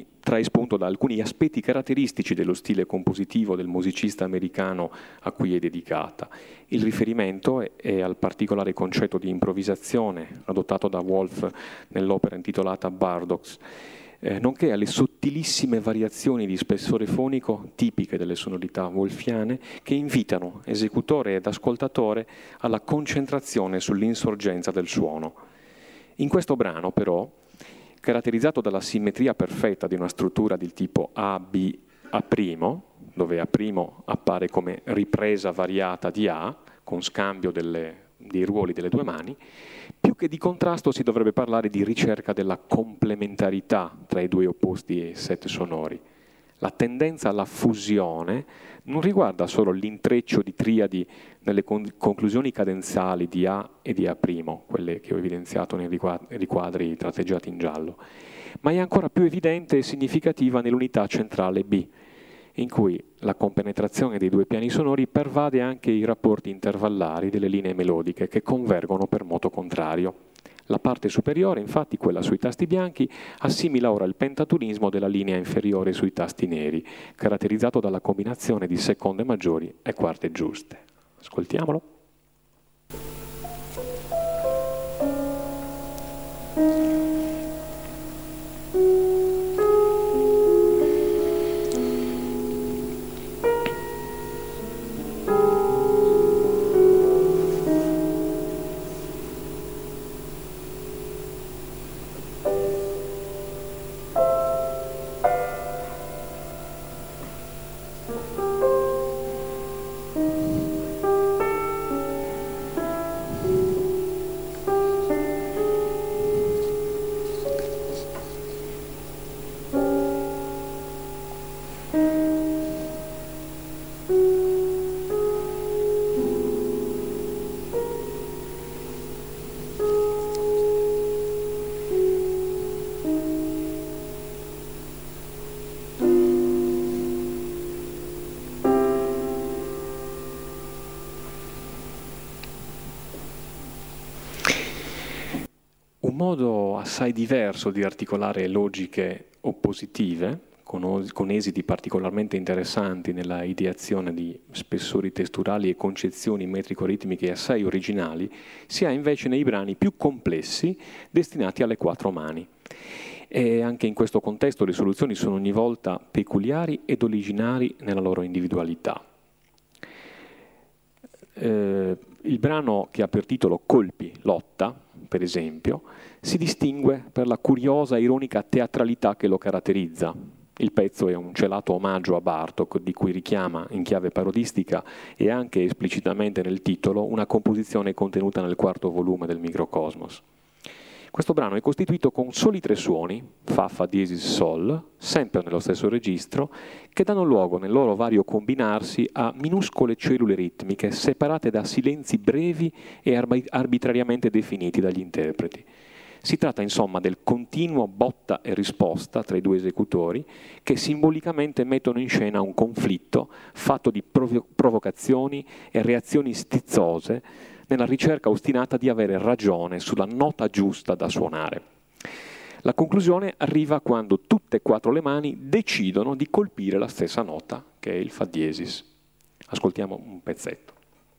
alcuni aspetti caratteristici dello stile compositivo del musicista americano a cui è dedicata. Il riferimento è al particolare concetto di improvvisazione adottato da Wolff nell'opera intitolata Bardox, nonché alle sottilissime variazioni di spessore fonico tipiche delle sonorità wolffiane che invitano esecutore ed ascoltatore alla concentrazione sull'insorgenza del suono. In questo brano, però, caratterizzato dalla simmetria perfetta di una struttura del tipo A-B A', dove A' appare come ripresa variata di A, con scambio dei ruoli delle due mani, più che di contrasto si dovrebbe parlare di ricerca della complementarità tra i due opposti set sonori. La tendenza alla fusione non riguarda solo l'intreccio di triadi nelle conclusioni cadenzali di A e di A', quelle che ho evidenziato nei riquadri tratteggiati in giallo, ma è ancora più evidente e significativa nell'unità centrale B, in cui la compenetrazione dei due piani sonori pervade anche i rapporti intervallari delle linee melodiche che convergono per moto contrario. La parte superiore, infatti, quella sui tasti bianchi, assimila ora il pentatonismo della linea inferiore sui tasti neri, caratterizzato dalla combinazione di seconde maggiori e quarte giuste. Ascoltiamolo. Un modo assai diverso di articolare logiche oppositive, con esiti particolarmente interessanti nella ideazione di spessori testurali e concezioni metrico-ritmiche assai originali, si ha invece nei brani più complessi destinati alle quattro mani. E anche in questo contesto le soluzioni sono ogni volta peculiari ed originali nella loro individualità. Il brano che ha per titolo Colpi, lotta, per esempio, si distingue per la curiosa e ironica teatralità che lo caratterizza. Il pezzo è un celato omaggio a Bartók, di cui richiama in chiave parodistica e anche esplicitamente nel titolo una composizione contenuta nel quarto volume del Microcosmos. Questo brano è costituito con soli 3 suoni, Fa, Fa diesis, Sol, sempre nello stesso registro, che danno luogo nel loro vario combinarsi a minuscole cellule ritmiche separate da silenzi brevi e arbitrariamente definiti dagli interpreti. Si tratta insomma del continuo botta e risposta tra i 2 esecutori che simbolicamente mettono in scena un conflitto fatto di provocazioni e reazioni stizzose nella ricerca ostinata di avere ragione sulla nota giusta da suonare. La conclusione arriva quando tutte e 4 le mani decidono di colpire la stessa nota, che è il Fa diesis. Ascoltiamo un pezzetto.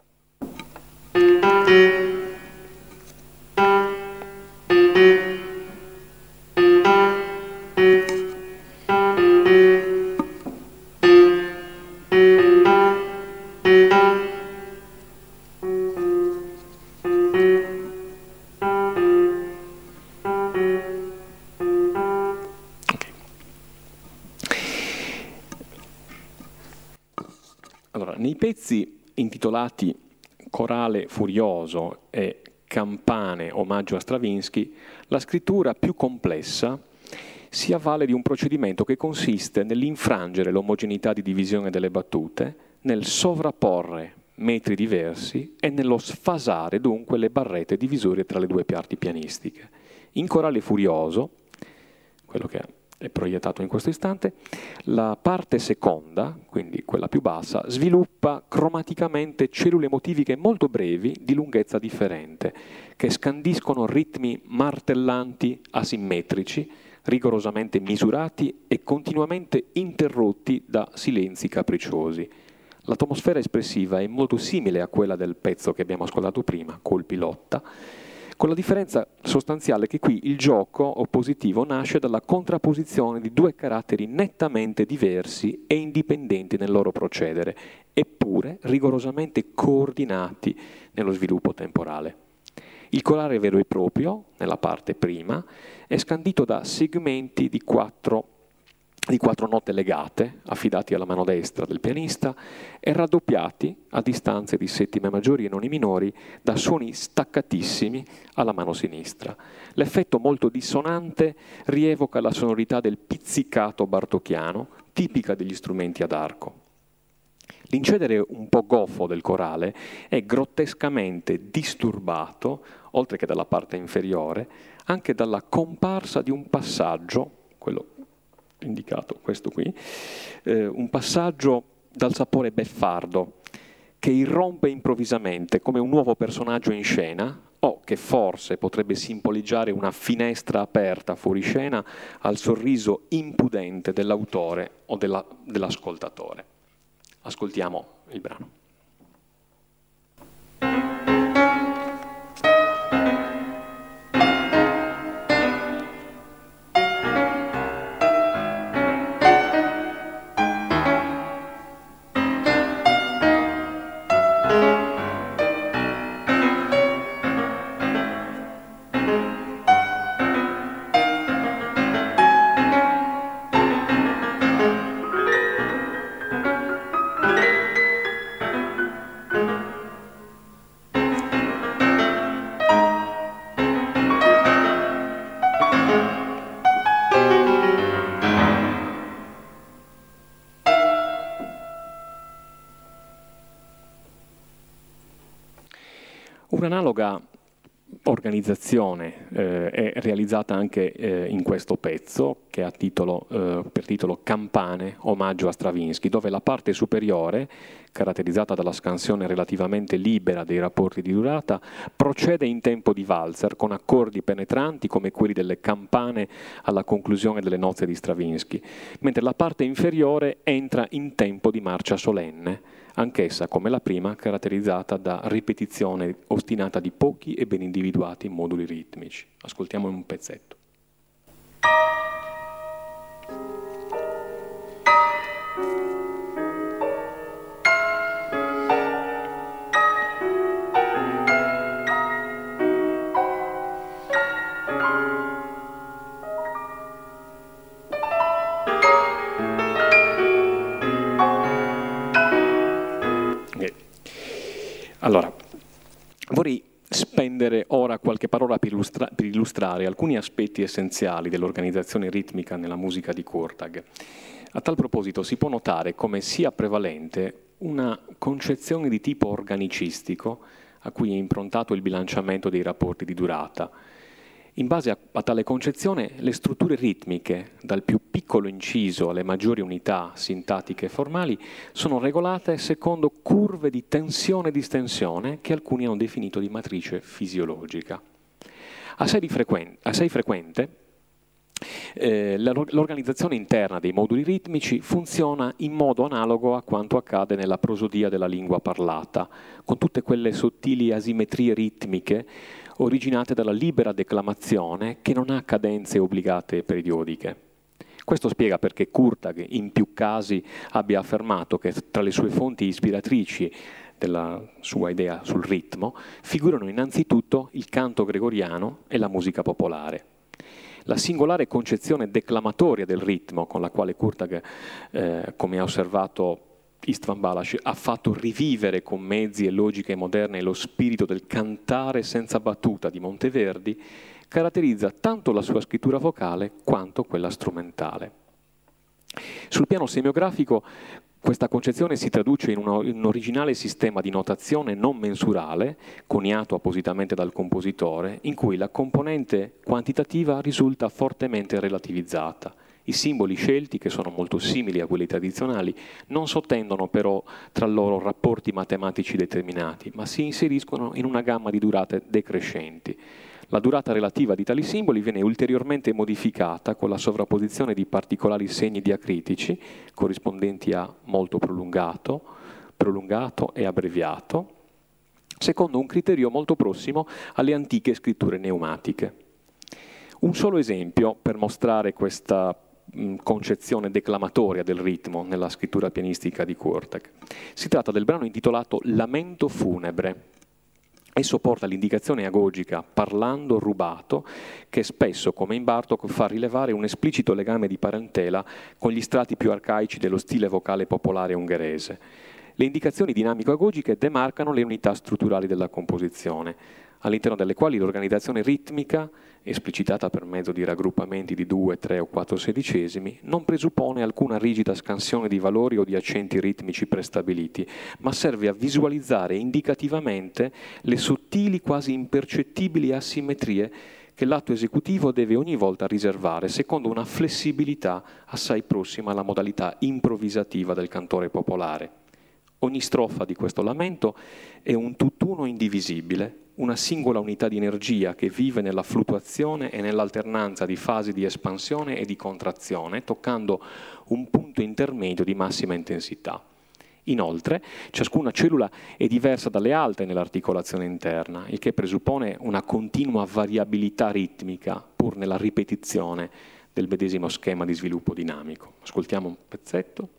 Nei pezzi intitolati Corale furioso e Campane omaggio a Stravinsky, la scrittura più complessa si avvale di un procedimento che consiste nell'infrangere l'omogeneità di divisione delle battute, nel sovrapporre metri diversi e nello sfasare dunque le barrette divisorie tra le 2 parti pianistiche. In Corale furioso, quello che è proiettato in questo istante, la parte seconda, quindi quella più bassa, sviluppa cromaticamente cellule motiviche molto brevi di lunghezza differente, che scandiscono ritmi martellanti asimmetrici, rigorosamente misurati e continuamente interrotti da silenzi capricciosi. L'atmosfera espressiva è molto simile a quella del pezzo che abbiamo ascoltato prima, Colpi Lotta, con la differenza sostanziale che qui il gioco oppositivo nasce dalla contrapposizione di 2 caratteri nettamente diversi e indipendenti nel loro procedere, eppure rigorosamente coordinati nello sviluppo temporale. Il corale vero e proprio, nella parte prima, è scandito da segmenti di 4 note legate, affidati alla mano destra del pianista, e raddoppiati a distanze di settime maggiori e noni minori da suoni staccatissimi alla mano sinistra. L'effetto molto dissonante rievoca la sonorità del pizzicato bartocchiano, tipica degli strumenti ad arco. L'incedere un po' goffo del corale è grottescamente disturbato, oltre che dalla parte inferiore, anche dalla comparsa di un passaggio, quello indicato, questo qui, un passaggio dal sapore beffardo, che irrompe improvvisamente come un nuovo personaggio in scena, o che forse potrebbe simboleggiare una finestra aperta fuori scena al sorriso impudente dell'autore o dell'ascoltatore. Ascoltiamo il brano. Un'analoga organizzazione è realizzata anche in questo pezzo, che ha per titolo Campane, omaggio a Stravinsky, dove la parte superiore, caratterizzata dalla scansione relativamente libera dei rapporti di durata, procede in tempo di valzer, con accordi penetranti come quelli delle campane alla conclusione delle nozze di Stravinsky, mentre la parte inferiore entra in tempo di marcia solenne, anch'essa, come la prima, caratterizzata da ripetizione ostinata di pochi e ben individuati moduli ritmici. Ascoltiamo un pezzetto. Allora, vorrei spendere ora qualche parola per illustrare alcuni aspetti essenziali dell'organizzazione ritmica nella musica di Kurtag. A tal proposito si può notare come sia prevalente una concezione di tipo organicistico a cui è improntato il bilanciamento dei rapporti di durata. In base a tale concezione, le strutture ritmiche, dal più piccolo inciso alle maggiori unità sintattiche e formali, sono regolate secondo curve di tensione e distensione che alcuni hanno definito di matrice fisiologica. Assai frequente, l'organizzazione interna dei moduli ritmici funziona in modo analogo a quanto accade nella prosodia della lingua parlata, con tutte quelle sottili asimmetrie ritmiche originate dalla libera declamazione che non ha cadenze obbligate periodiche. Questo spiega perché Kurtag in più casi abbia affermato che tra le sue fonti ispiratrici della sua idea sul ritmo figurano innanzitutto il canto gregoriano e la musica popolare. La singolare concezione declamatoria del ritmo con la quale Kurtag, come ha osservato Istvan Balash, ha fatto rivivere con mezzi e logiche moderne lo spirito del cantare senza battuta di Monteverdi, caratterizza tanto la sua scrittura vocale quanto quella strumentale. Sul piano semiografico, questa concezione si traduce in un originale sistema di notazione non mensurale, coniato appositamente dal compositore, in cui la componente quantitativa risulta fortemente relativizzata. I simboli scelti, che sono molto simili a quelli tradizionali, non sottendono però tra loro rapporti matematici determinati, ma si inseriscono in una gamma di durate decrescenti. La durata relativa di tali simboli viene ulteriormente modificata con la sovrapposizione di particolari segni diacritici, corrispondenti a molto prolungato, prolungato e abbreviato, secondo un criterio molto prossimo alle antiche scritture neumatiche. Un solo esempio per mostrare questa concezione declamatoria del ritmo nella scrittura pianistica di Kurtag. Si tratta del brano intitolato Lamento funebre. Esso porta l'indicazione agogica parlando rubato che spesso, come in Bartók, fa rilevare un esplicito legame di parentela con gli strati più arcaici dello stile vocale popolare ungherese. Le indicazioni dinamico-agogiche demarcano le unità strutturali della composizione, all'interno delle quali l'organizzazione ritmica, esplicitata per mezzo di raggruppamenti di 2, 3 o 4 sedicesimi, non presuppone alcuna rigida scansione di valori o di accenti ritmici prestabiliti, ma serve a visualizzare indicativamente le sottili, quasi impercettibili asimmetrie che l'atto esecutivo deve ogni volta riservare, secondo una flessibilità assai prossima alla modalità improvvisativa del cantore popolare. Ogni strofa di questo lamento è un tutt'uno indivisibile, una singola unità di energia che vive nella fluttuazione e nell'alternanza di fasi di espansione e di contrazione, toccando un punto intermedio di massima intensità. Inoltre, ciascuna cellula è diversa dalle altre nell'articolazione interna, il che presuppone una continua variabilità ritmica, pur nella ripetizione del medesimo schema di sviluppo dinamico. Ascoltiamo un pezzetto.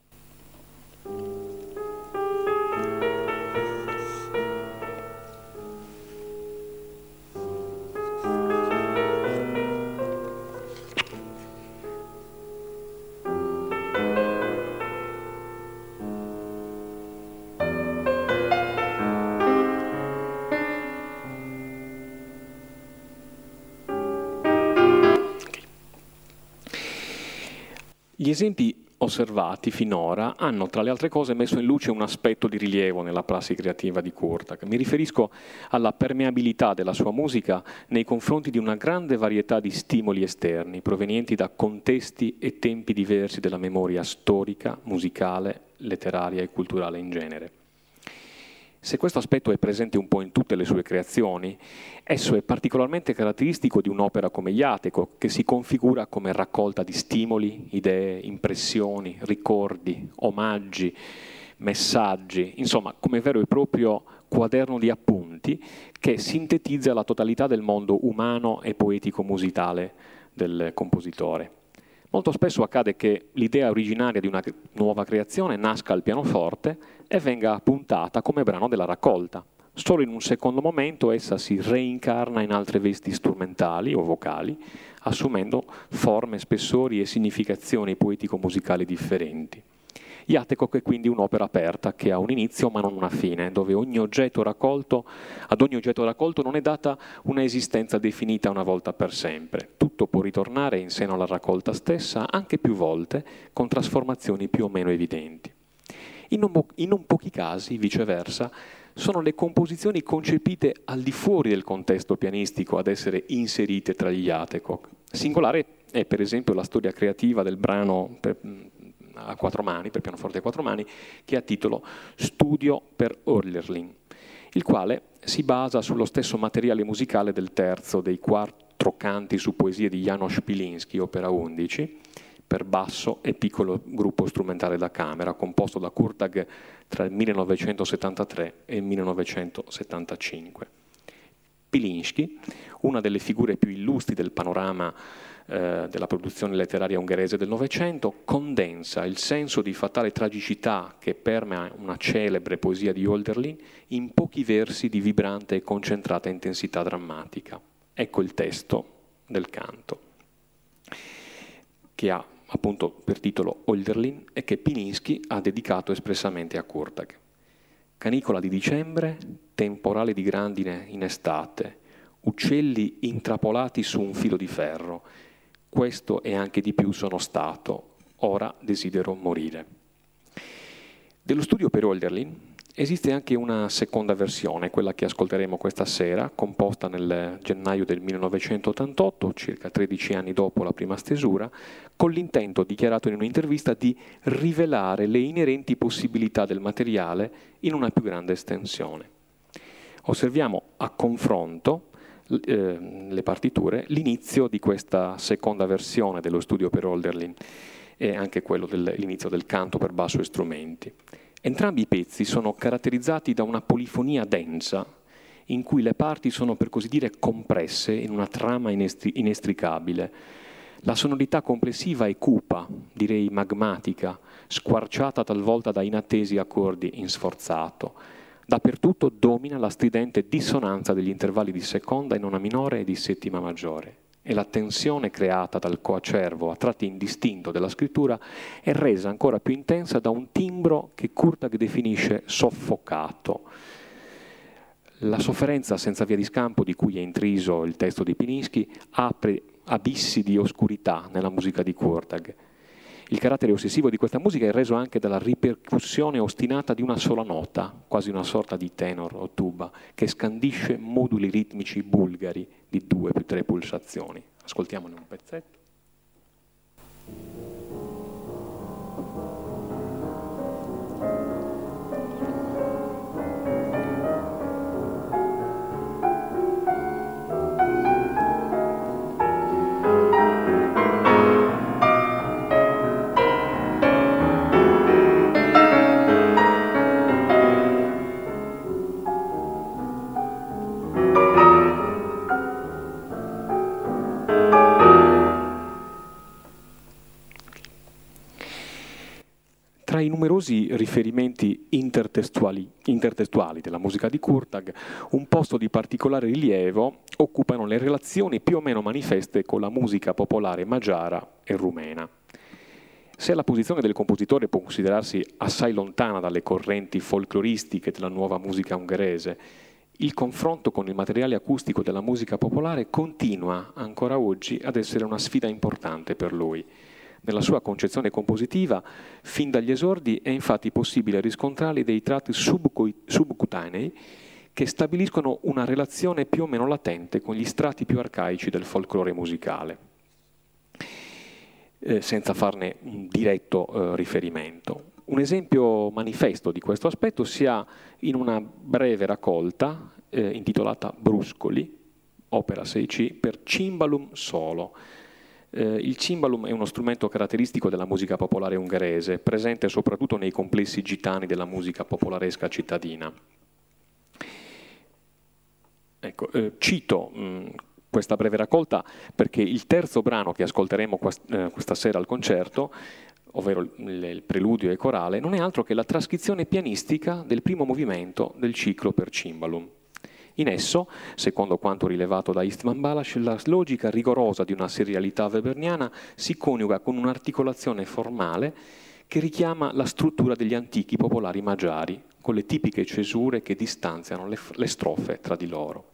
Gli esempi osservati finora hanno, tra le altre cose, messo in luce un aspetto di rilievo nella prassi creativa di Kurtag. Mi riferisco alla permeabilità della sua musica nei confronti di una grande varietà di stimoli esterni, provenienti da contesti e tempi diversi della memoria storica, musicale, letteraria e culturale in genere. Se questo aspetto è presente un po' in tutte le sue creazioni, esso è particolarmente caratteristico di un'opera come Iateco, che si configura come raccolta di stimoli, idee, impressioni, ricordi, omaggi, messaggi, insomma, come vero e proprio quaderno di appunti che sintetizza la totalità del mondo umano e poetico-musicale del compositore. Molto spesso accade che l'idea originaria di una nuova creazione nasca al pianoforte e venga appuntata come brano della raccolta. Solo in un secondo momento essa si reincarna in altre vesti strumentali o vocali, assumendo forme, spessori e significazioni poetico-musicali differenti. Játékok è quindi un'opera aperta che ha un inizio ma non una fine, dove ad ogni oggetto raccolto non è data una esistenza definita una volta per sempre. Tutto può ritornare in seno alla raccolta stessa anche più volte, con trasformazioni più o meno evidenti. In non pochi casi, viceversa, sono le composizioni concepite al di fuori del contesto pianistico ad essere inserite tra gli Játékok. Singolare è per esempio la storia creativa del brano a 4 mani, per pianoforte a 4 mani, che ha titolo Studio per Hölderlin, il quale si basa sullo stesso materiale musicale del terzo dei 4 canti su poesie di János Pilinszky, opera 11, per basso e piccolo gruppo strumentale da camera, composto da Kurtág tra il 1973 e il 1975. Pilinszky, una delle figure più illustri del panorama della produzione letteraria ungherese del Novecento, condensa il senso di fatale tragicità che permea una celebre poesia di Hölderlin in pochi versi di vibrante e concentrata intensità drammatica. Ecco il testo del canto, che ha appunto per titolo Hölderlin e che Pilinszky ha dedicato espressamente a Kurtág. Canicola di dicembre, temporale di grandine in estate, uccelli intrappolati su un filo di ferro. Questo e anche di più sono stato, ora desidero morire. Dello studio per Hölderlin esiste anche una seconda versione, quella che ascolteremo questa sera, composta nel gennaio del 1988, circa 13 anni dopo la prima stesura, con l'intento dichiarato in un'intervista di rivelare le inerenti possibilità del materiale in una più grande estensione. Osserviamo a confronto le partiture, l'inizio di questa seconda versione dello studio per Hölderlin e anche quello dell'inizio del canto per basso e strumenti. Entrambi i pezzi sono caratterizzati da una polifonia densa, in cui le parti sono per così dire compresse in una trama inestricabile. La sonorità complessiva è cupa, direi magmatica, squarciata talvolta da inattesi accordi in sforzato. Dappertutto domina la stridente dissonanza degli intervalli di seconda in nona minore e di settima maggiore. E la tensione creata dal coacervo, a tratti indistinto della scrittura, è resa ancora più intensa da un timbro che Kurtág definisce soffocato. La sofferenza senza via di scampo di cui è intriso il testo di Pilinszky apre abissi di oscurità nella musica di Kurtág. Il carattere ossessivo di questa musica è reso anche dalla ripercussione ostinata di una sola nota, quasi una sorta di tenor o tuba, che scandisce moduli ritmici bulgari di 2 più 3 pulsazioni. Ascoltiamone un pezzetto. Tra i numerosi riferimenti intertestuali della musica di Kurtág, un posto di particolare rilievo occupano le relazioni più o meno manifeste con la musica popolare magiara e rumena. Se la posizione del compositore può considerarsi assai lontana dalle correnti folcloristiche della nuova musica ungherese, il confronto con il materiale acustico della musica popolare continua ancora oggi ad essere una sfida importante per lui. Nella sua concezione compositiva, fin dagli esordi, è infatti possibile riscontrare dei tratti subcutanei che stabiliscono una relazione più o meno latente con gli strati più arcaici del folklore musicale, senza farne un diretto riferimento. Un esempio manifesto di questo aspetto si ha in una breve raccolta intitolata Bruscoli, opera 6C, per cimbalum solo. Il cimbalum è uno strumento caratteristico della musica popolare ungherese, presente soprattutto nei complessi gitani della musica popolaresca cittadina. Ecco, cito questa breve raccolta perché il terzo brano che ascolteremo questa sera al concerto, ovvero il preludio e corale, non è altro che la trascrizione pianistica del primo movimento del ciclo per cimbalum. In esso, secondo quanto rilevato da Istvan Balázs, la logica rigorosa di una serialità weberiana si coniuga con un'articolazione formale che richiama la struttura degli antichi popolari magiari, con le tipiche cesure che distanziano le strofe tra di loro.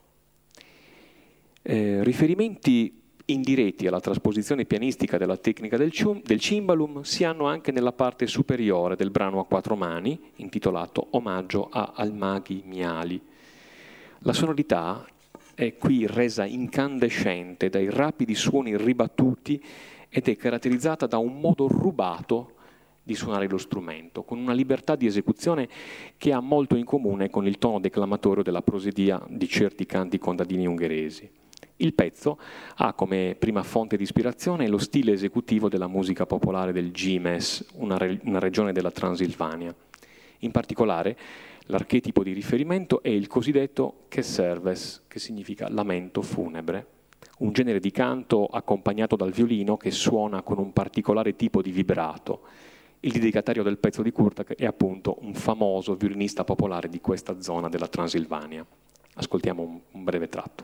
Riferimenti indiretti alla trasposizione pianistica della tecnica del cimbalum si hanno anche nella parte superiore del brano a quattro mani, intitolato Omaggio a Almaghi Miali. La sonorità è qui resa incandescente dai rapidi suoni ribattuti ed è caratterizzata da un modo rubato di suonare lo strumento, con una libertà di esecuzione che ha molto in comune con il tono declamatorio della prosedia di certi canti contadini ungheresi. Il pezzo ha come prima fonte di ispirazione lo stile esecutivo della musica popolare del Gimes, una regione della Transilvania. In particolare, l'archetipo di riferimento è il cosiddetto Keserves, che significa lamento funebre, un genere di canto accompagnato dal violino che suona con un particolare tipo di vibrato. Il dedicatario del pezzo di Kurtak è appunto un famoso violinista popolare di questa zona della Transilvania. Ascoltiamo un breve tratto.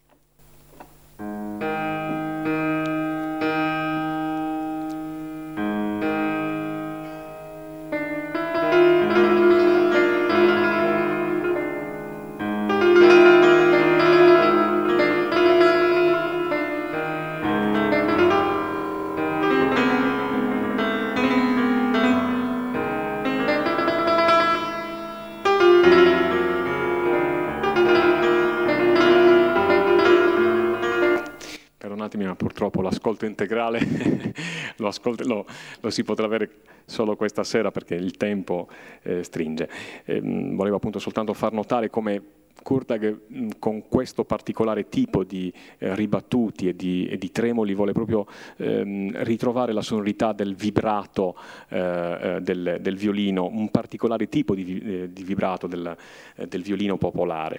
Purtroppo l'ascolto integrale lo si potrà avere solo questa sera perché il tempo stringe. Volevo appunto soltanto far notare come Kurtak con questo particolare tipo di ribattuti e di tremoli vuole proprio ritrovare la sonorità del vibrato del violino, un particolare tipo di vibrato del violino popolare.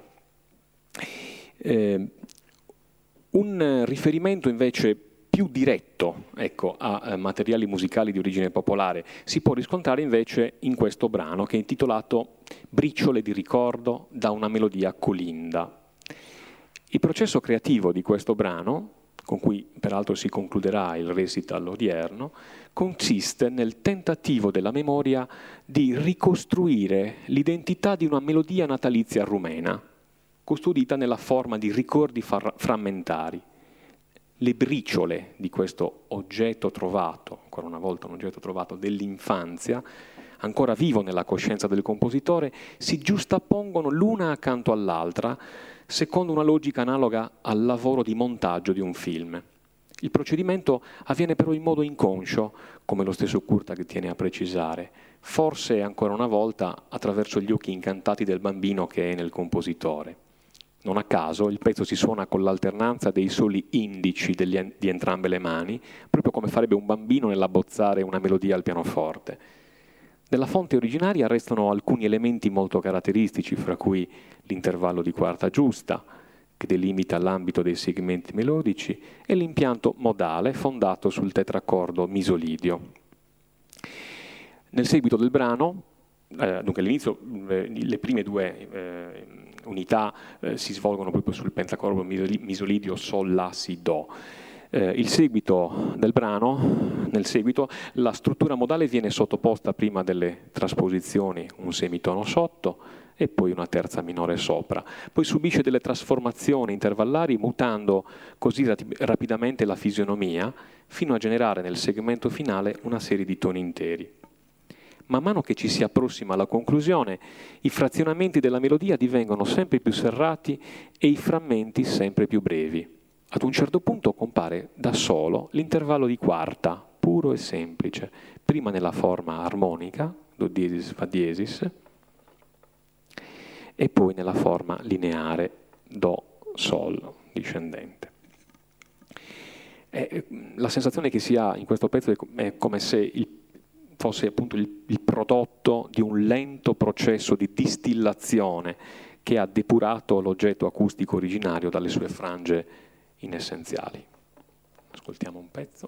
Un riferimento invece più diretto, ecco, a materiali musicali di origine popolare si può riscontrare invece in questo brano che è intitolato Briciole di ricordo da una melodia colinda. Il processo creativo di questo brano, con cui peraltro si concluderà il recital odierno, consiste nel tentativo della memoria di ricostruire l'identità di una melodia natalizia rumena, custodita nella forma di ricordi frammentari. Le briciole di questo oggetto trovato, ancora una volta un oggetto trovato dell'infanzia, ancora vivo nella coscienza del compositore, si giustappongono l'una accanto all'altra, secondo una logica analoga al lavoro di montaggio di un film. Il procedimento avviene però in modo inconscio, come lo stesso Kurtak tiene a precisare, forse ancora una volta attraverso gli occhi incantati del bambino che è nel compositore. Non a caso il pezzo si suona con l'alternanza dei soli indici di entrambe le mani, proprio come farebbe un bambino nell'abbozzare una melodia al pianoforte. Nella fonte originaria restano alcuni elementi molto caratteristici, fra cui l'intervallo di quarta giusta, che delimita l'ambito dei segmenti melodici, e l'impianto modale fondato sul tetraccordo misolidio. Nel seguito del brano, dunque all'inizio le prime due unità si svolgono proprio sul pentacordo misolidio Sol, La, Si, Do. Il seguito del brano, nel seguito, la struttura modale viene sottoposta prima delle trasposizioni un semitono sotto e poi una terza minore sopra. Poi subisce delle trasformazioni intervallari mutando così rapidamente la fisionomia fino a generare nel segmento finale una serie di toni interi. Man mano che ci si approssima alla conclusione, i frazionamenti della melodia divengono sempre più serrati e i frammenti sempre più brevi. Ad un certo punto compare da solo l'intervallo di quarta, puro e semplice, prima nella forma armonica, Do diesis, Fa diesis, e poi nella forma lineare, Do, Sol, discendente. La sensazione che si ha in questo pezzo è come se fosse appunto il prodotto di un lento processo di distillazione che ha depurato l'oggetto acustico originario dalle sue frange inessenziali. Ascoltiamo un pezzo.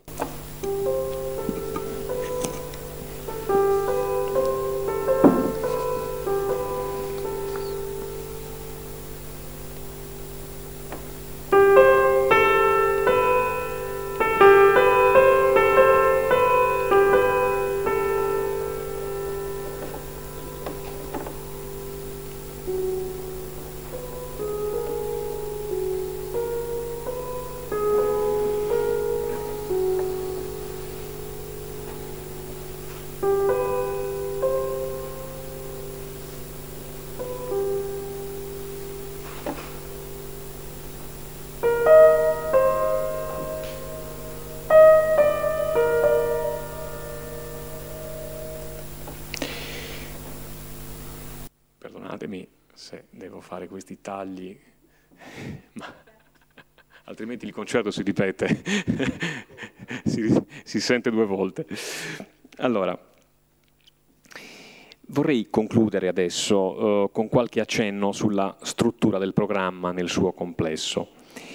Perdonatemi se devo fare questi tagli, ma altrimenti il concerto si ripete, si sente 2 volte. Allora, vorrei concludere adesso con qualche accenno sulla struttura del programma nel suo complesso.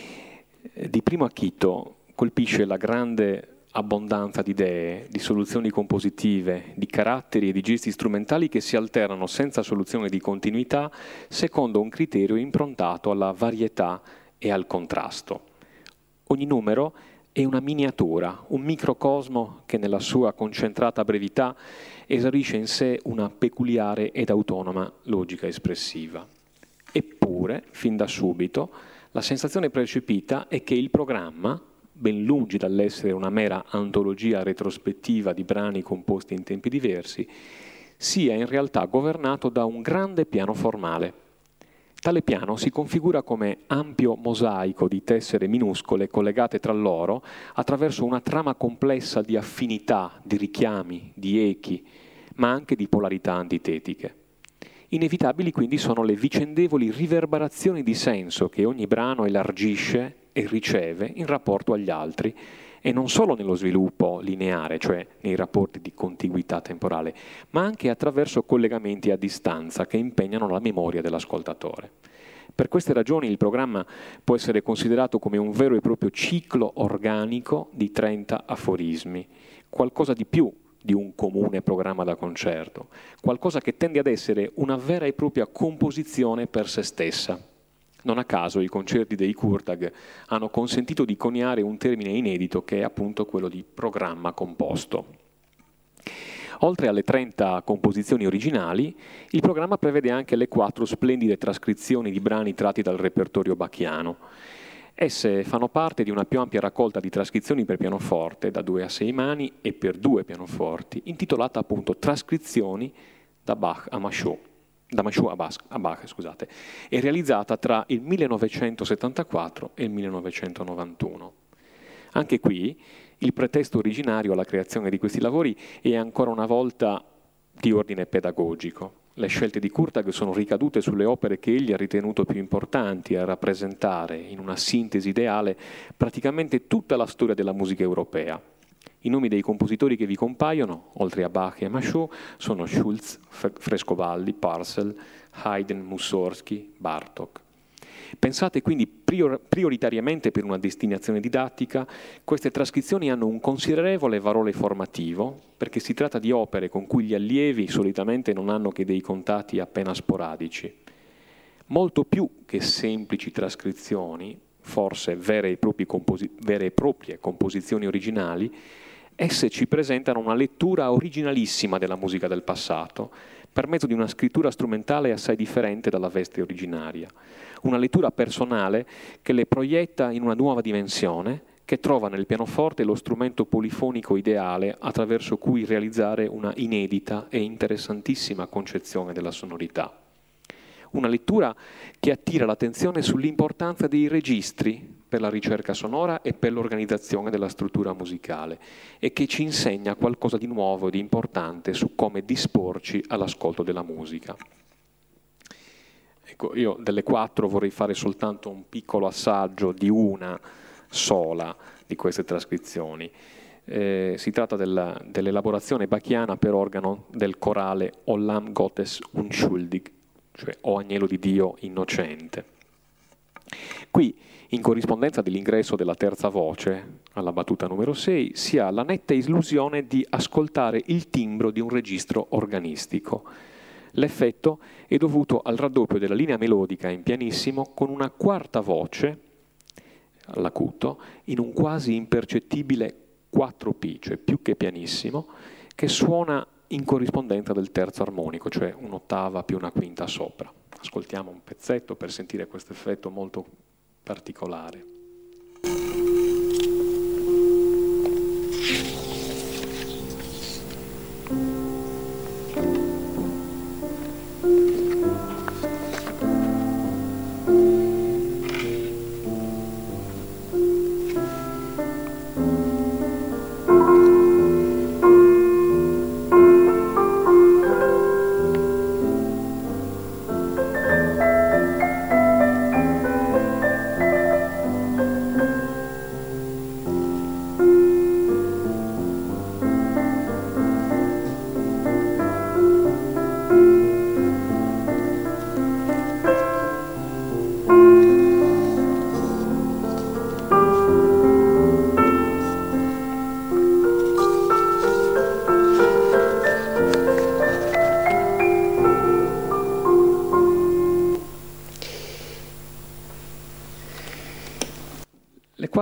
Di primo acchito colpisce la grande abbondanza di idee, di soluzioni compositive, di caratteri e di gesti strumentali che si alternano senza soluzione di continuità secondo un criterio improntato alla varietà e al contrasto. Ogni numero è una miniatura, un microcosmo che nella sua concentrata brevità esaurisce in sé una peculiare ed autonoma logica espressiva. Eppure, fin da subito, la sensazione percepita è che il programma, ben lungi dall'essere una mera antologia retrospettiva di brani composti in tempi diversi, sia in realtà governato da un grande piano formale. Tale piano si configura come ampio mosaico di tessere minuscole collegate tra loro attraverso una trama complessa di affinità, di richiami, di echi, ma anche di polarità antitetiche. Inevitabili quindi sono le vicendevoli riverberazioni di senso che ogni brano elargisce e riceve in rapporto agli altri, e non solo nello sviluppo lineare, cioè nei rapporti di contiguità temporale, ma anche attraverso collegamenti a distanza che impegnano la memoria dell'ascoltatore. Per queste ragioni il programma può essere considerato come un vero e proprio ciclo organico di 30 aforismi, qualcosa di più di un comune programma da concerto, qualcosa che tende ad essere una vera e propria composizione per se stessa. Non a caso i concerti dei Kurtag hanno consentito di coniare un termine inedito che è appunto quello di programma composto. Oltre alle 30 composizioni originali, il programma prevede anche le 4 splendide trascrizioni di brani tratti dal repertorio bacchiano. Esse fanno parte di una più ampia raccolta di trascrizioni per pianoforte, da 2 a 6 mani e per 2 pianoforti, intitolata appunto Trascrizioni da Bach a Machaut. Da Machaut a Bach, scusate, è realizzata tra il 1974 e il 1991. Anche qui il pretesto originario alla creazione di questi lavori è ancora una volta di ordine pedagogico. Le scelte di Kurtag sono ricadute sulle opere che egli ha ritenuto più importanti a rappresentare, in una sintesi ideale, praticamente tutta la storia della musica europea. I nomi dei compositori che vi compaiono, oltre a Bach e a Machaut, sono Schulz, Frescobaldi, Purcell, Haydn, Mussorgsky, Bartók. Pensate quindi prioritariamente per una destinazione didattica, queste trascrizioni hanno un considerevole valore formativo, perché si tratta di opere con cui gli allievi solitamente non hanno che dei contatti appena sporadici. Molto più che semplici trascrizioni, forse vere e proprie composizioni originali, esse ci presentano una lettura originalissima della musica del passato, per mezzo di una scrittura strumentale assai differente dalla veste originaria. Una lettura personale che le proietta in una nuova dimensione, che trova nel pianoforte lo strumento polifonico ideale attraverso cui realizzare una inedita e interessantissima concezione della sonorità. Una lettura che attira l'attenzione sull'importanza dei registri per la ricerca sonora e per l'organizzazione della struttura musicale e che ci insegna qualcosa di nuovo e di importante su come disporci all'ascolto della musica. Ecco, io delle 4 vorrei fare soltanto un piccolo assaggio di una sola di queste trascrizioni. Si tratta dell'elaborazione bacchiana per organo del corale O Lamm Gottes unschuldig, cioè O Agnello di Dio innocente. Qui, in corrispondenza dell'ingresso della terza voce, alla battuta numero 6, si ha la netta illusione di ascoltare il timbro di un registro organistico. L'effetto è dovuto al raddoppio della linea melodica in pianissimo con una quarta voce, all'acuto, in un quasi impercettibile 4P, cioè più che pianissimo, che suona in corrispondenza del terzo armonico, cioè un'ottava più una quinta sopra. Ascoltiamo un pezzetto per sentire questo effetto molto particolare.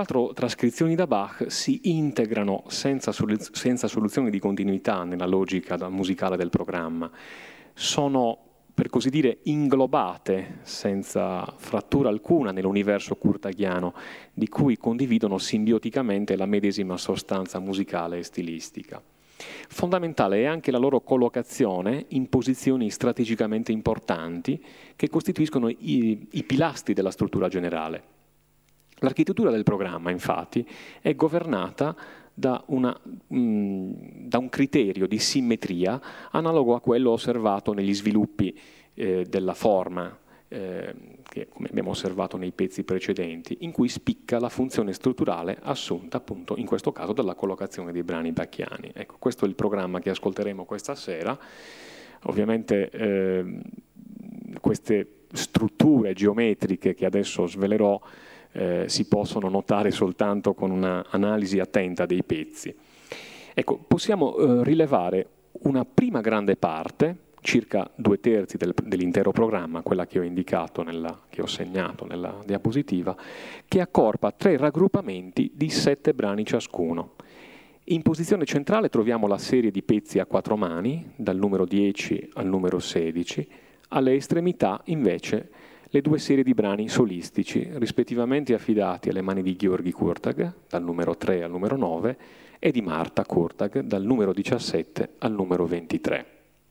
4 trascrizioni da Bach si integrano senza soluzione di continuità nella logica musicale del programma. Sono, per così dire, inglobate senza frattura alcuna nell'universo kurtagiano, di cui condividono simbioticamente la medesima sostanza musicale e stilistica. Fondamentale è anche la loro collocazione in posizioni strategicamente importanti che costituiscono i pilastri della struttura generale. L'architettura del programma, infatti, è governata da un criterio di simmetria analogo a quello osservato negli sviluppi della forma, che come abbiamo osservato nei pezzi precedenti, in cui spicca la funzione strutturale assunta appunto in questo caso dalla collocazione dei brani bacchiani. Ecco, questo è il programma che ascolteremo questa sera. Ovviamente queste strutture geometriche che adesso svelerò si possono notare soltanto con un'analisi attenta dei pezzi. Ecco, possiamo rilevare una prima grande parte, circa 2/3 dell'intero programma, quella che ho indicato, che ho segnato nella diapositiva, che accorpa 3 raggruppamenti di 7 brani ciascuno. In posizione centrale troviamo la serie di pezzi a 4 mani, dal numero 10 al numero 16, alle estremità invece le 2 serie di brani solistici, rispettivamente affidati alle mani di Gheorghi Kurtag, dal numero 3 al numero 9, e di Marta Kurtag, dal numero 17 al numero 23.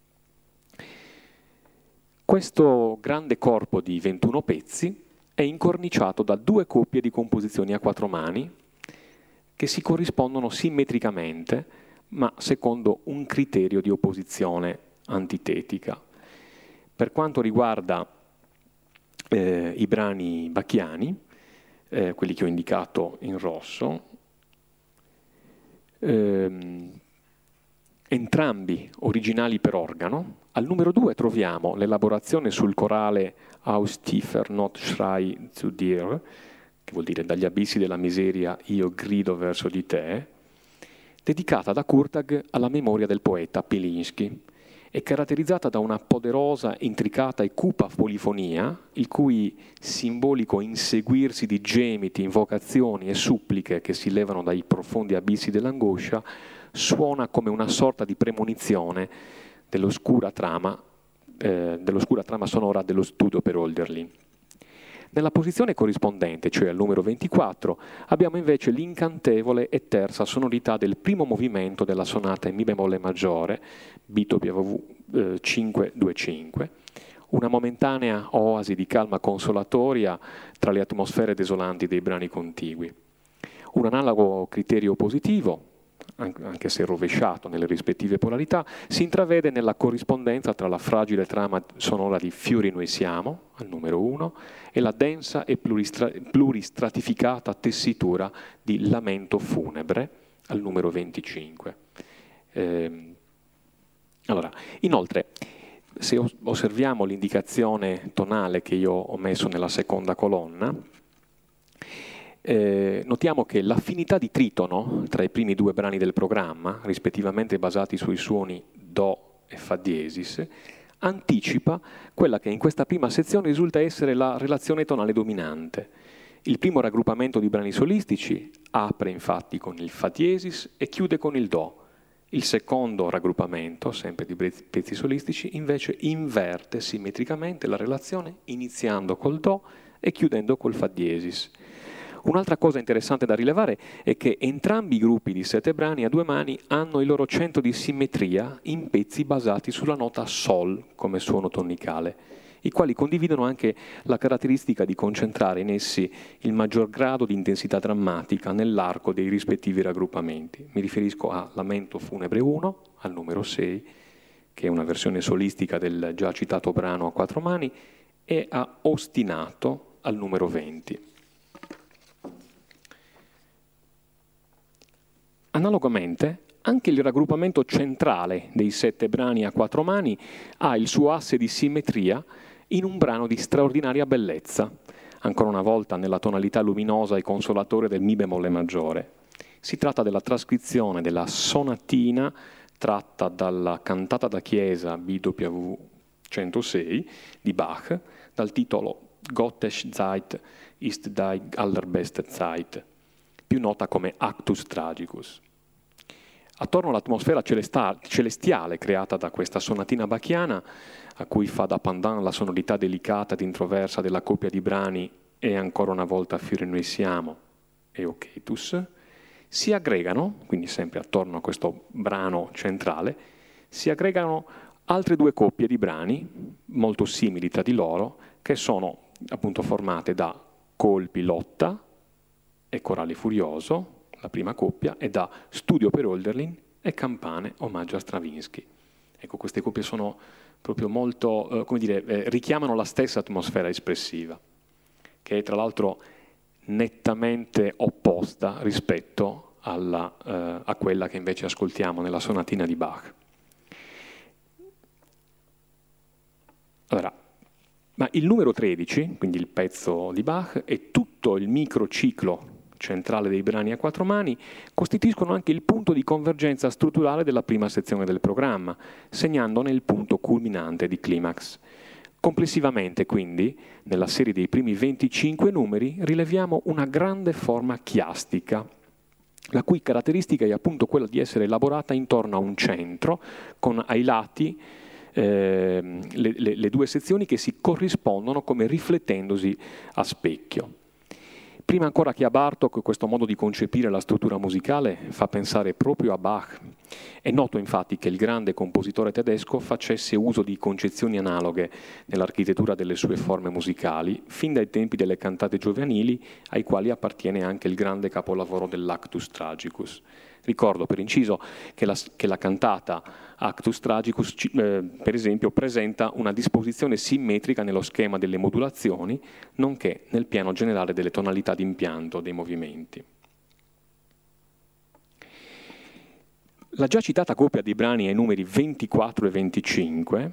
Questo grande corpo di 21 pezzi è incorniciato da 2 coppie di composizioni a 4 mani che si corrispondono simmetricamente, ma secondo un criterio di opposizione antitetica. Per quanto riguarda i brani bacchiani, quelli che ho indicato in rosso, entrambi originali per organo. Al numero 2 troviamo l'elaborazione sul corale Aus tiefer Not Schrei zu dir, che vuol dire dagli abissi della miseria io grido verso di te, dedicata da Kurtag alla memoria del poeta Pilinski. È caratterizzata da una poderosa, intricata e cupa polifonia, il cui simbolico inseguirsi di gemiti, invocazioni e suppliche che si levano dai profondi abissi dell'angoscia suona come una sorta di premonizione dell'oscura trama sonora dello studio per Hölderlin. Nella posizione corrispondente, cioè al numero 24, abbiamo invece l'incantevole e terza sonorità del primo movimento della sonata in Mi bemolle maggiore, BWV 525, una momentanea oasi di calma consolatoria tra le atmosfere desolanti dei brani contigui. Un analogo criterio positivo, anche se rovesciato nelle rispettive polarità, si intravede nella corrispondenza tra la fragile trama sonora di Fiori noi siamo, al numero 1, e la densa e pluristratificata tessitura di Lamento funebre, al numero 25. Allora, inoltre, se osserviamo l'indicazione tonale che io ho messo nella seconda colonna, notiamo che l'affinità di tritono tra i primi 2 brani del programma, rispettivamente basati sui suoni Do e Fa diesis, anticipa quella che in questa prima sezione risulta essere la relazione tonale dominante. Il primo raggruppamento di brani solistici apre infatti con il Fa diesis e chiude con il Do. Il secondo raggruppamento, sempre di pezzi solistici, invece inverte simmetricamente la relazione iniziando col Do e chiudendo col Fa diesis. Un'altra cosa interessante da rilevare è che entrambi i gruppi di 7 brani a 2 mani hanno il loro centro di simmetria in pezzi basati sulla nota Sol come suono tonicale, i quali condividono anche la caratteristica di concentrare in essi il maggior grado di intensità drammatica nell'arco dei rispettivi raggruppamenti. Mi riferisco a Lamento funebre 1, al numero 6, che è una versione solistica del già citato brano a 4 mani, e a Ostinato, al numero 20. Analogamente, anche il raggruppamento centrale dei 7 brani a 4 mani ha il suo asse di simmetria in un brano di straordinaria bellezza, ancora una volta nella tonalità luminosa e consolatore del Mi bemolle maggiore. Si tratta della trascrizione della sonatina tratta dalla cantata da chiesa BWV 106 di Bach, dal titolo Gottes Zeit ist die allerbeste Zeit. più nota come Actus Tragicus. Attorno all'atmosfera celestiale creata da questa sonatina bachiana, a cui fa da pendant la sonorità delicata ed introversa della coppia di brani E ancora una volta fiore noi siamo e Oketus, si aggregano, quindi sempre attorno a questo brano centrale, si aggregano altre due coppie di brani molto simili tra di loro, che sono appunto formate da Colpi Lotta e Corale Furioso, la prima coppia, e da Studio per Hölderlin e Campane, omaggio a Stravinsky. Ecco, queste coppie sono proprio molto, richiamano la stessa atmosfera espressiva, che è tra l'altro nettamente opposta rispetto a quella che invece ascoltiamo nella sonatina di Bach. Allora, ma il numero 13, quindi il pezzo di Bach, e tutto il microciclo centrale dei brani a quattro mani costituiscono anche il punto di convergenza strutturale della prima sezione del programma, segnandone il punto culminante di climax. Complessivamente, quindi, nella serie dei primi 25 numeri rileviamo una grande forma chiastica, la cui caratteristica è appunto quella di essere elaborata intorno a un centro, con ai lati le due sezioni che si corrispondono come riflettendosi a specchio. Prima ancora che a Bartók, questo modo di concepire la struttura musicale fa pensare proprio a Bach. È noto infatti che il grande compositore tedesco facesse uso di concezioni analoghe nell'architettura delle sue forme musicali, fin dai tempi delle cantate giovanili, ai quali appartiene anche il grande capolavoro dell'Actus Tragicus. Ricordo per inciso che la cantata Actus Tragicus, per esempio, presenta una disposizione simmetrica nello schema delle modulazioni, nonché nel piano generale delle tonalità d'impianto dei movimenti. La già citata coppia di brani ai numeri 24 e 25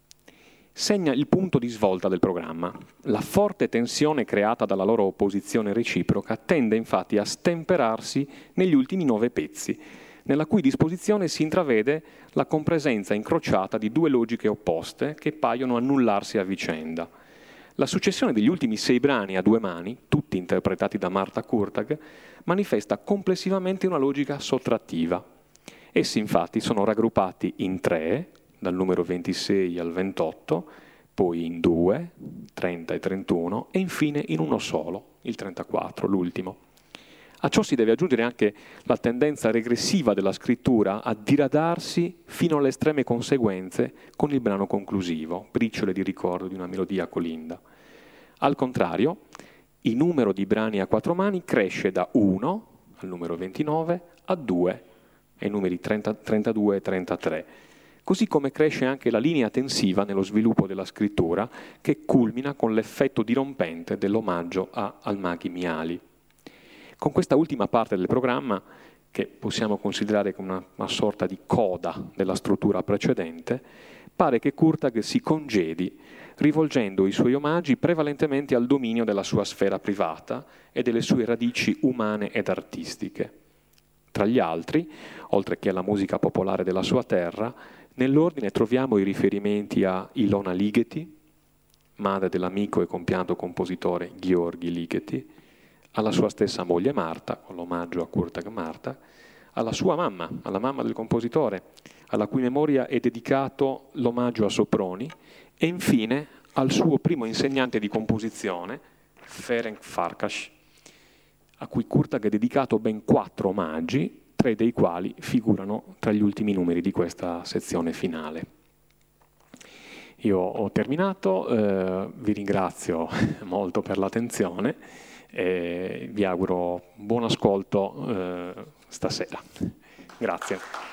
segna il punto di svolta del programma. La forte tensione creata dalla loro opposizione reciproca tende infatti a stemperarsi negli ultimi 9 pezzi, nella cui disposizione si intravede la compresenza incrociata di due logiche opposte che paiono annullarsi a vicenda. La successione degli ultimi 6 brani a due mani, tutti interpretati da Martha Kurtag, manifesta complessivamente una logica sottrattiva. Essi infatti sono raggruppati in 3, dal numero 26 al 28, poi in 2, 30 e 31 e infine in uno solo, il 34, l'ultimo. A ciò si deve aggiungere anche la tendenza regressiva della scrittura a diradarsi fino alle estreme conseguenze con il brano conclusivo, briciole di ricordo di una melodia colinda. Al contrario, il numero di brani a quattro mani cresce da 1, al numero 29, a 2, ai numeri 32 e 33, così come cresce anche la linea tensiva nello sviluppo della scrittura, che culmina con l'effetto dirompente dell'omaggio a Almaghi Miali. Con questa ultima parte del programma, che possiamo considerare come una sorta di coda della struttura precedente, pare che Kurtag si congedi, rivolgendo i suoi omaggi prevalentemente al dominio della sua sfera privata e delle sue radici umane ed artistiche. Tra gli altri, oltre che alla musica popolare della sua terra, nell'ordine troviamo i riferimenti a Ilona Ligeti, madre dell'amico e compianto compositore Gheorghi Ligeti, alla sua stessa moglie Marta, con l'omaggio a Kurtag Marta, alla sua mamma, alla mamma del compositore, alla cui memoria è dedicato l'omaggio a Soproni, e infine al suo primo insegnante di composizione, Ferenc Farkas, a cui Kurtag ha dedicato ben 4 omaggi, 3 dei quali figurano tra gli ultimi numeri di questa sezione finale. Io ho terminato, vi ringrazio molto per l'attenzione e vi auguro buon ascolto stasera. Grazie.